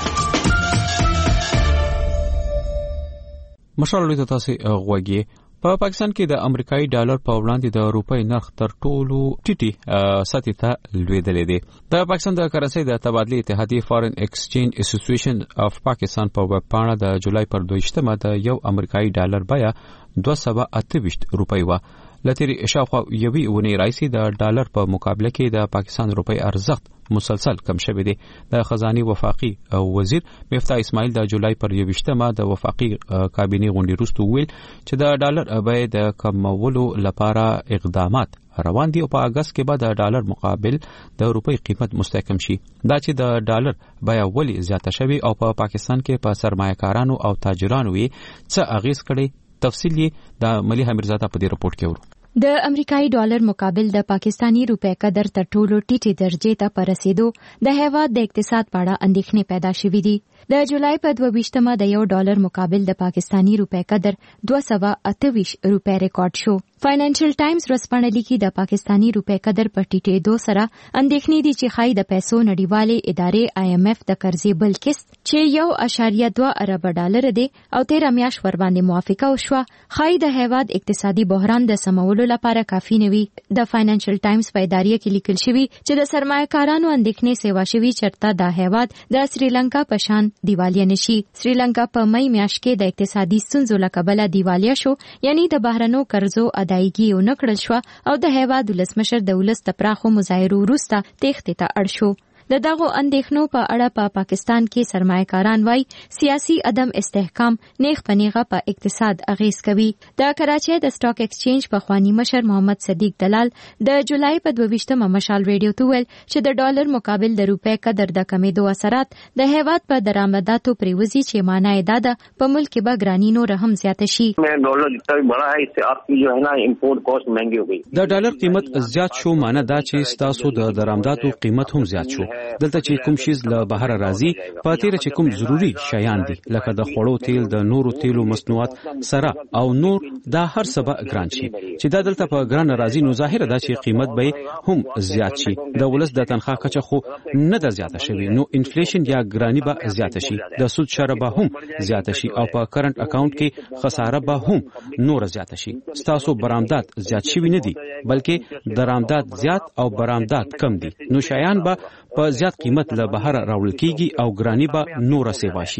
مشال ریډیو تاسو غوږی. په پاکستان کې د امریکایي ډالر په وړاندې د روپۍ نرخ تر ټولو ټیټي سطح ته لوېدلې دی. د پاکستان د کرنسۍ د تبادلې اتحادیې فارن ایکسچینج اسوسییشن اف پاکستان په ویب پاڼه د جولای پر دویشتمه د یو امریکایي ډالر بیه دوه سوه اته ویشت روپۍ وه. لتري شاوخوا یوې ونې راځي د ډالر په مقابله کې د پاکستان روپۍ ارزښت مسلسل کم شوی دی. د خزاني وفاقي وزیر مفتاح اسماعیل د جولای پر یوویشتمه د وفاقي کابینې غونډې وروسته ویل چې د ډالر بیه د کمولو لپاره اقدامات روان دي او په اگست کې به د ډالر مقابل د روپۍ قیمت مستحکم شي. دا چې د ډالر بیه ولې زیاته شوی او په پاکستان کې په سرمایه‌کارانو او تاجرانو یې څه اغیز کړي تفصیل یې د ملي حمیرزاده په دې رپورت کې ورو. د امریکایي ډالر مقابل د پاکستانی روپۍ قدر تر ټولو ټیټې درجې ته په رسیدو د هیواد د اقتصاد په اړه اندېښنې پیدا شوې دي. د جولای په دوه ویشتمه د یو ډالر مقابل د پاکستانی روپۍ قدر دوه سوه اته ویشت روپۍ ریکارډ شو. فاینانشل ټایمز ورځپاڼه لیکي د پاکستانی روپۍ قدر په ټیټېدو سره اندېښنې دي چې ښایي د پیسو نړیوالې ادارې آی ایم ایف د قرضې بل قسط چې یو اشاریه دوه اربه ډالر دی او تیره میاشت ورباندې موافقه وشوه ښایي د هیواد اقتصادي بحران د سمولو لپاره کافي نه وي. د فاینانشل ټایمز په ادارې کې لیکل شوی چې د سرمایه‌کارانو اندېښنې سیوا شوی چرته د هیواد د سریلانکا په شان دیوالیا نشي. سریلانکا په مئی میاشت کې د اقتصادي ستونزو له کبله دیوالیا شو، یعنی د بهرنو قرضو ادایګي ونه کړل شو او د هیواد ولسمشر د ولس د پراخو مظاهرو وروسته تېښتې ته اړ شو. د دغو اندېښنو په اړه په پا پاکستان کې سرمایه‌کاران وایي سیاسي عدم استحکام نیغ په نیغه په اقتصاد اغیز کوي. د کراچۍ د سټاک ایکسچینج په خوانی مشر محمد صدیق دلال د جولای په دوه ویشتمه مشال ریډیو ته ویل چې د ډالر مقابل د روپۍ قدر د کمیدو اثرات د هیواد په درآمداتو پریوزي چې معنی دا ده په ملک کې به ګرانی نور هم زیاته شي. ډالر جتنا بھی بڑا ہے اس سے آپ کی جو ہے نا امپورٹ کاسٹ مہنگی ہو گئی. د ډالر قیمت زیات شو معنی دا چې تاسو د درآمداتو قیمت هم زیات شو. دلته چې کوم شیز له بهر راځي په تیر چې کوم ضروری شیان دي لکه د خوړو تیل د نورو تیلو مصنوعات سره او نور دا هر څه به ګران شي. چې دا دلته په ګران راځي نو ظاهر ده چې قیمت به هم زیات شي. د ولس د تنخواه کچه خو نه ده زیاته شوی نو انفلیشن یا ګرانی به زیاته شي. د سود شرح به هم زیاته شي او په کرنٹ اکاونټ کې خساره به هم نور زیاته شي. ستاسو برآمدات زیات شوی نه دي بلکې درآمدات زیات او برآمدات کم دي نو شیان به په زیات قیمت له بهر راوړل کیږي او ګرانی به نور سیوا شي.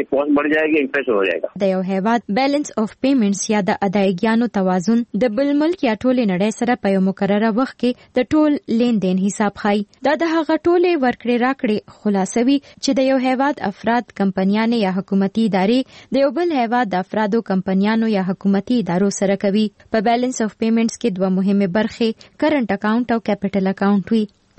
د یو هیواد بیلانس اف پیمنټس یا د ادایګیانو توازن د بل ملک یا ټول نړۍ سره په یو مقرره وخت کې د ټول لین دین حساب خای. دا د هغه ټولې ورکړې راکړې خلاصوي چې د یو هیواد افراد کمپنیانې یا حکومتي ادارې د یو بل هیواد د افرادو کمپنیانو یا حکومتي ادارو سره کوي. په بیلانس اف پیمنټس کې دوه مهمه برخې کرنٹ اکاونټ او کیپټل اکاونټ وي.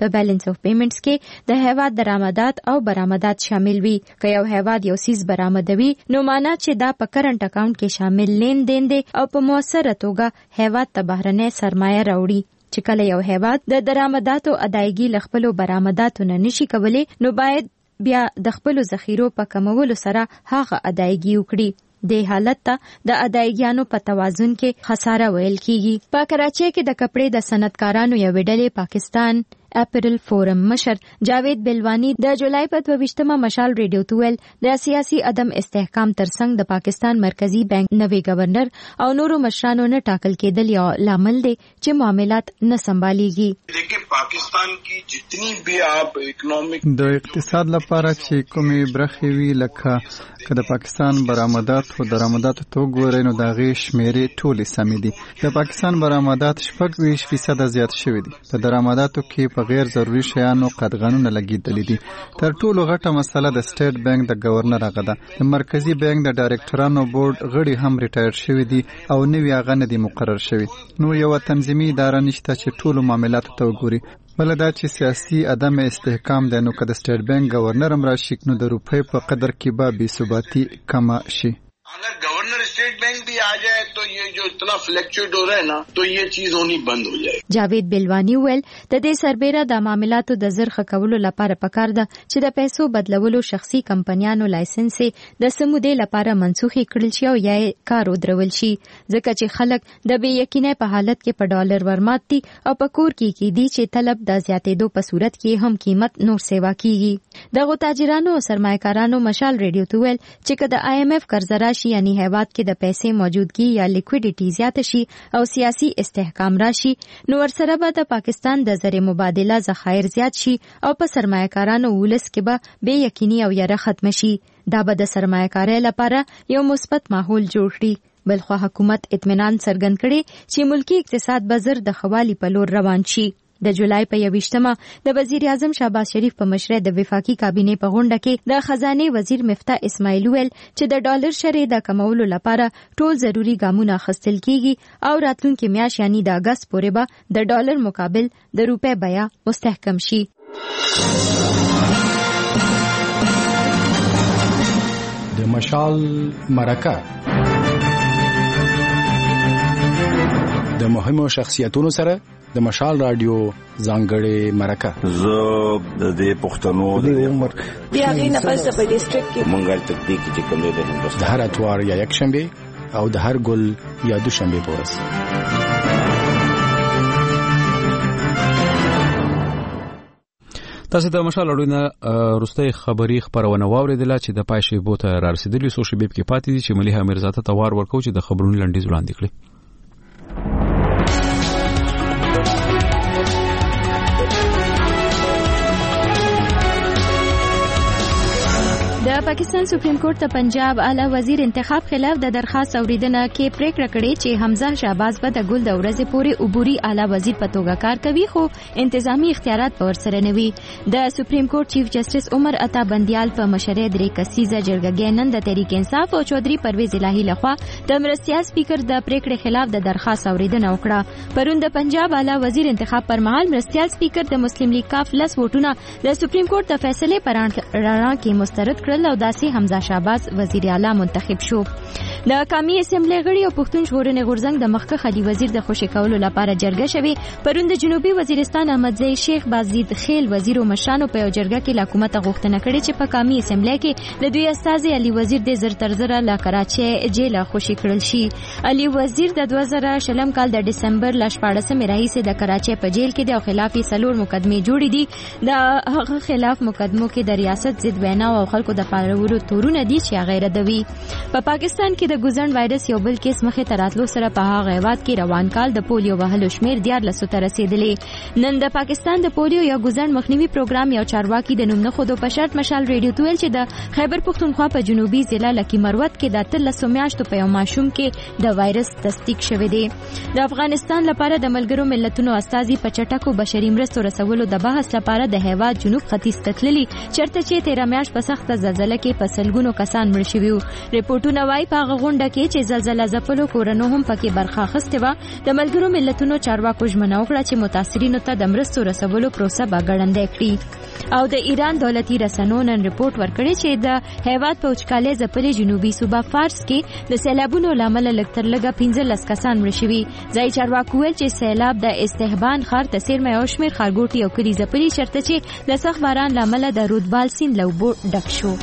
په بیلنس اف پیمنټس کې د هیواد درآمدات او برآمدات شامل وي. که یو هیواد یو سیز برآمدوي نو معنا چې دا په کرنٹ اکاونټ کې شامل لین دین دی او په موثره توګه هیواد ته بهرنۍ سرمایه راوړي. چې کله یو هیواد د درآمداتو ادایګي ل خپلو برآمداتو نه نشي کولی نو باید بیا د خپلو ذخیرو په کمولو سره هغه ادایګي وکړي. د حالت ته د ادایګیانو په توازن کې خساره ویل کیږي. په کراچۍ کې د کپړې د صنعتکارانو یو ډلې پاکستان اپریل فورم مشر جاوید بلوانی د جولای په دویشتمه مشال ریډیو ته ویل د سیاسي عدم استحکام ترڅنګ د پاکستان مرکزی بانک نوی گورنر او نورو مشرانو نه ټاکل کېدل یو لامل دی چې معاملات نه سمباليږي. لیکن پاکستان کی جتنی بھی آپ اکنامک د اقتصاد لپاره چې کومې برخې وی لکه که د پاکستان برآمدات او درآمدات تو ګورئ نو د غي شمیرې ټولې سمې دي. د پاکستان برآمدات شپږ ویش فیصد زیات شوي دي. په درآمداتو کې غیر ضروري شیانو قدغنونه لګیدلې دي. تر ټولو غټه مسله د سټیټ بانک د گورنر هغه ده. د مرکزی بانک د ډایرکټرانو بورډ غړي هم ریټایر شوي دي او نوی هغه نه دي مقرر شوي. نو یو تنظیمي اداره نشته چې ټولو معاملاتو ته وګوري. بل دا چې سیاسي عدم استحکام دی نو که د سټیټ بانک گورنر هم راشي نو د روپۍ په قدر کې به بې ثباتي کمه شي. اگر گورنر اسٹیٹ بینک بھی آ جائے تو یہ جو اتنا فلیکچویٹ ہو رہا ہے نا تو یہ چیز ہونی بند ہو جائے. جاوید بلوانی ویل د دې سربېره د معاملاتو د زرخه کولو لپاره پکار ده چې د پیسو بدلولو شخصي کمپنیانو لایسنس د سمودې لپاره منسوخي کړل شي او یا کار ودرول شي ځکه چې خلک د بې یقینۍ په حالت کې په ډالر ورمات دي او په کور کې کې دي چې طلب د زیاتېدو په صورت کې هم قیمت نور سیوا کیږي. دغه تاجرانو او سرمایه‌کارانو مشال ریډیو ته ویل چې که د آی ایم ایف قرض راشي یعنی هیواد کې د پیسې موجودګي یا لیکویډیټي زیات شي او سیاسي استحکام راشي نو ورسره به د پاکستان د زر مبادله ذخایر زیات شي او په سرمایه‌کارانو ولس کې به بې یقیني او یره ختم شي. دا به د سرمایه‌کارۍ لپاره یو مثبت ماحول جوړ کړي. بلخو حکومت اطمینان څرګند کړي چې ملکی اقتصاد به زر د خوالي په لور روان شي. د جولای په یویشتمه د وزیر اعظم شهباز شریف په مشرۍ د وفاقي کابینې په غونډه کې د خزانه وزیر مفتاح اسماعیل ویل چې د ډالر شرې د کمولو لپاره ټول ضروری ګامونه اخیستل کیږي او راتلونکي میاشت یعنی د اگست پورې به د ډالر مقابل د روپے بیه مستحکم شي. د مشال مرکه د مهمو شخصیتونو سره د مشال رادیو ځانګړې مرکه. زه د دې پښتنو د عمر بیا غي نه پس په ډیسټریکټ کې مونږه تطبیق چې کوم دی د هر اتوار یا یک شنبه او د هر ګل یا دوشنبه پورس. تاسو د مشال اړوند روستي خبري خبرونه واوریدله چې د پایشي بوته را رسیدلی سو شبيب کې پاتې دي چې مليحه میرزاده توار ورکو چې د خبرونو لنډیز وړاندې کړي. د پاکستان سپریم کورټ ته پنجاب اعلی وزیر انتخاب خلاف د درخواست اوریدنه کې پریکړه کړې چې حمزه شهباز به د ګل د ورځې پورې عبوري اعلی وزیر په توګه کار کوي خو انتظامی اختیارات په ورسره نه وي. د سپریم کورټ چیف جسټس عمر عطا بندیال په مشرۍ درې کسیزه جرګه نن د تحریک انصاف او چودري پرویز الهی لخوا د مرستیال سپیکر د پریکړې خلاف د درخواست اوریدنه وکړه. پرون د پنجاب اعلی وزیر انتخاب پر مهال مرستیال سپیکر د مسلم لیگ کاف لس ووټونه د سپریم کورټ د فیصله پر اړه کې مسترد کړل او داسې حمزه شهباز وزیر اعلی منتخب شو. د قومي اسمبلی غړي او پښتون ژغورنې غورځنګ د مخکښ علي وزیر د خوشی کولو لپاره جرګه شوی. پرون د جنوبي وزیرستان احمدزی شیخ بازید خیل وزیر او مشرانو په جرګه کې حکومت غوښتنه کړې چې په قومي اسمبلی کې د دوی استازي علي وزیر د زر تر زر لا کراچي جیل خوشی کړل شي. علي وزیر د دوه زره شلم کال د دسمبر ل شپاړسمې راهیسې د کراچي په جیل کې د خلافي سلور مقدمه جوړې دي. د هغه خلاف مقدمو کې د ریاست ضد وینا او خلکو د پارولو تورونه دي چې غیر دوی. په پاکستان کې د ګوزن وایرس یو بل کیس مخې ته راتلو سره په هغه هیواد کې روان کال د پولیو وهلو شمیر دیارلسو ته رسیدلی. نن د پاکستان د پولیو یا ګوزن مخنیوي پروګرام یو چارواکي د نوم نه خودو په شرط مشال ریډیو تویل چې د خیبر پختونخوا په جنوبي ضلع لکی مروت کې د اتلسو میاشتو په یو ماشوم کې د وایرس تصدیق شوی دی. د افغانستان لپاره د ملګرو ملتونو استازي په چټکو بشري مرستو رسولو د بحث لپاره د هیواد جنوب ختیځ ته تللي چرته چې تیره میاشت په سخته زلزلې زلزلہ کې په سلګونو کسان مړ شوي وو. ریپورتونه وایي په هغه غونډه کې چې زلزلہ ځپلو کورنو هم پکې برخه اخیستې وه. د ملګرو ملتونو چارواکو ژمنه وکړه چې متاثرینو ته د مرستو رسولو پروسه به ګړندۍ کړي. او د ایران دولتي رسنیو نن ریپورت ورکړی چې د هیواد په وچکالۍ ځپلې جنوبي صوبه فارس کې د سیلابونو له امله لږ تر لږه پنځلس کسان مړه شوي. ځایي چارواکو ویل چې سیلاب د استهبان ښار ته څیرمه یو شمېر ښارګوټي او کلي ځپلي چېرته چې د سخت باران له امله د رودبال سیند له اوبو ډک شو.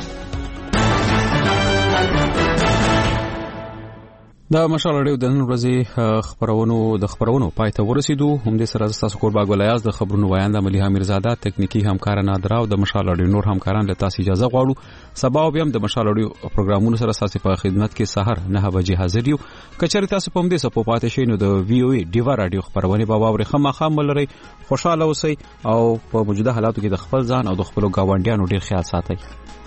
د مشال رادیو د نن ورځې خبرونو د خبرونو پای ته ورسېدو. همدې سره تاسو کور باغ ولایاز د خبرونو وایانده مليحه میرزاده تکنیکی همکار نادر او د مشال رادیو نور همکاران له تاسو اجازه غواړو. سبا بیا هم د مشال رادیو پروګرامونو سره تاسو په خدمت کې سحر نه بجې حاضر یو. کچری تاسو په همدې سپو پاتې شئ نو د وی او ای ډیوا رادیو خبرونه به واوري. خامخا ملري خوشاله اوسئ او په موجوده حالاتو کې د خپل ځان او د خپل گاونډیانو ډیر خیال ساتئ.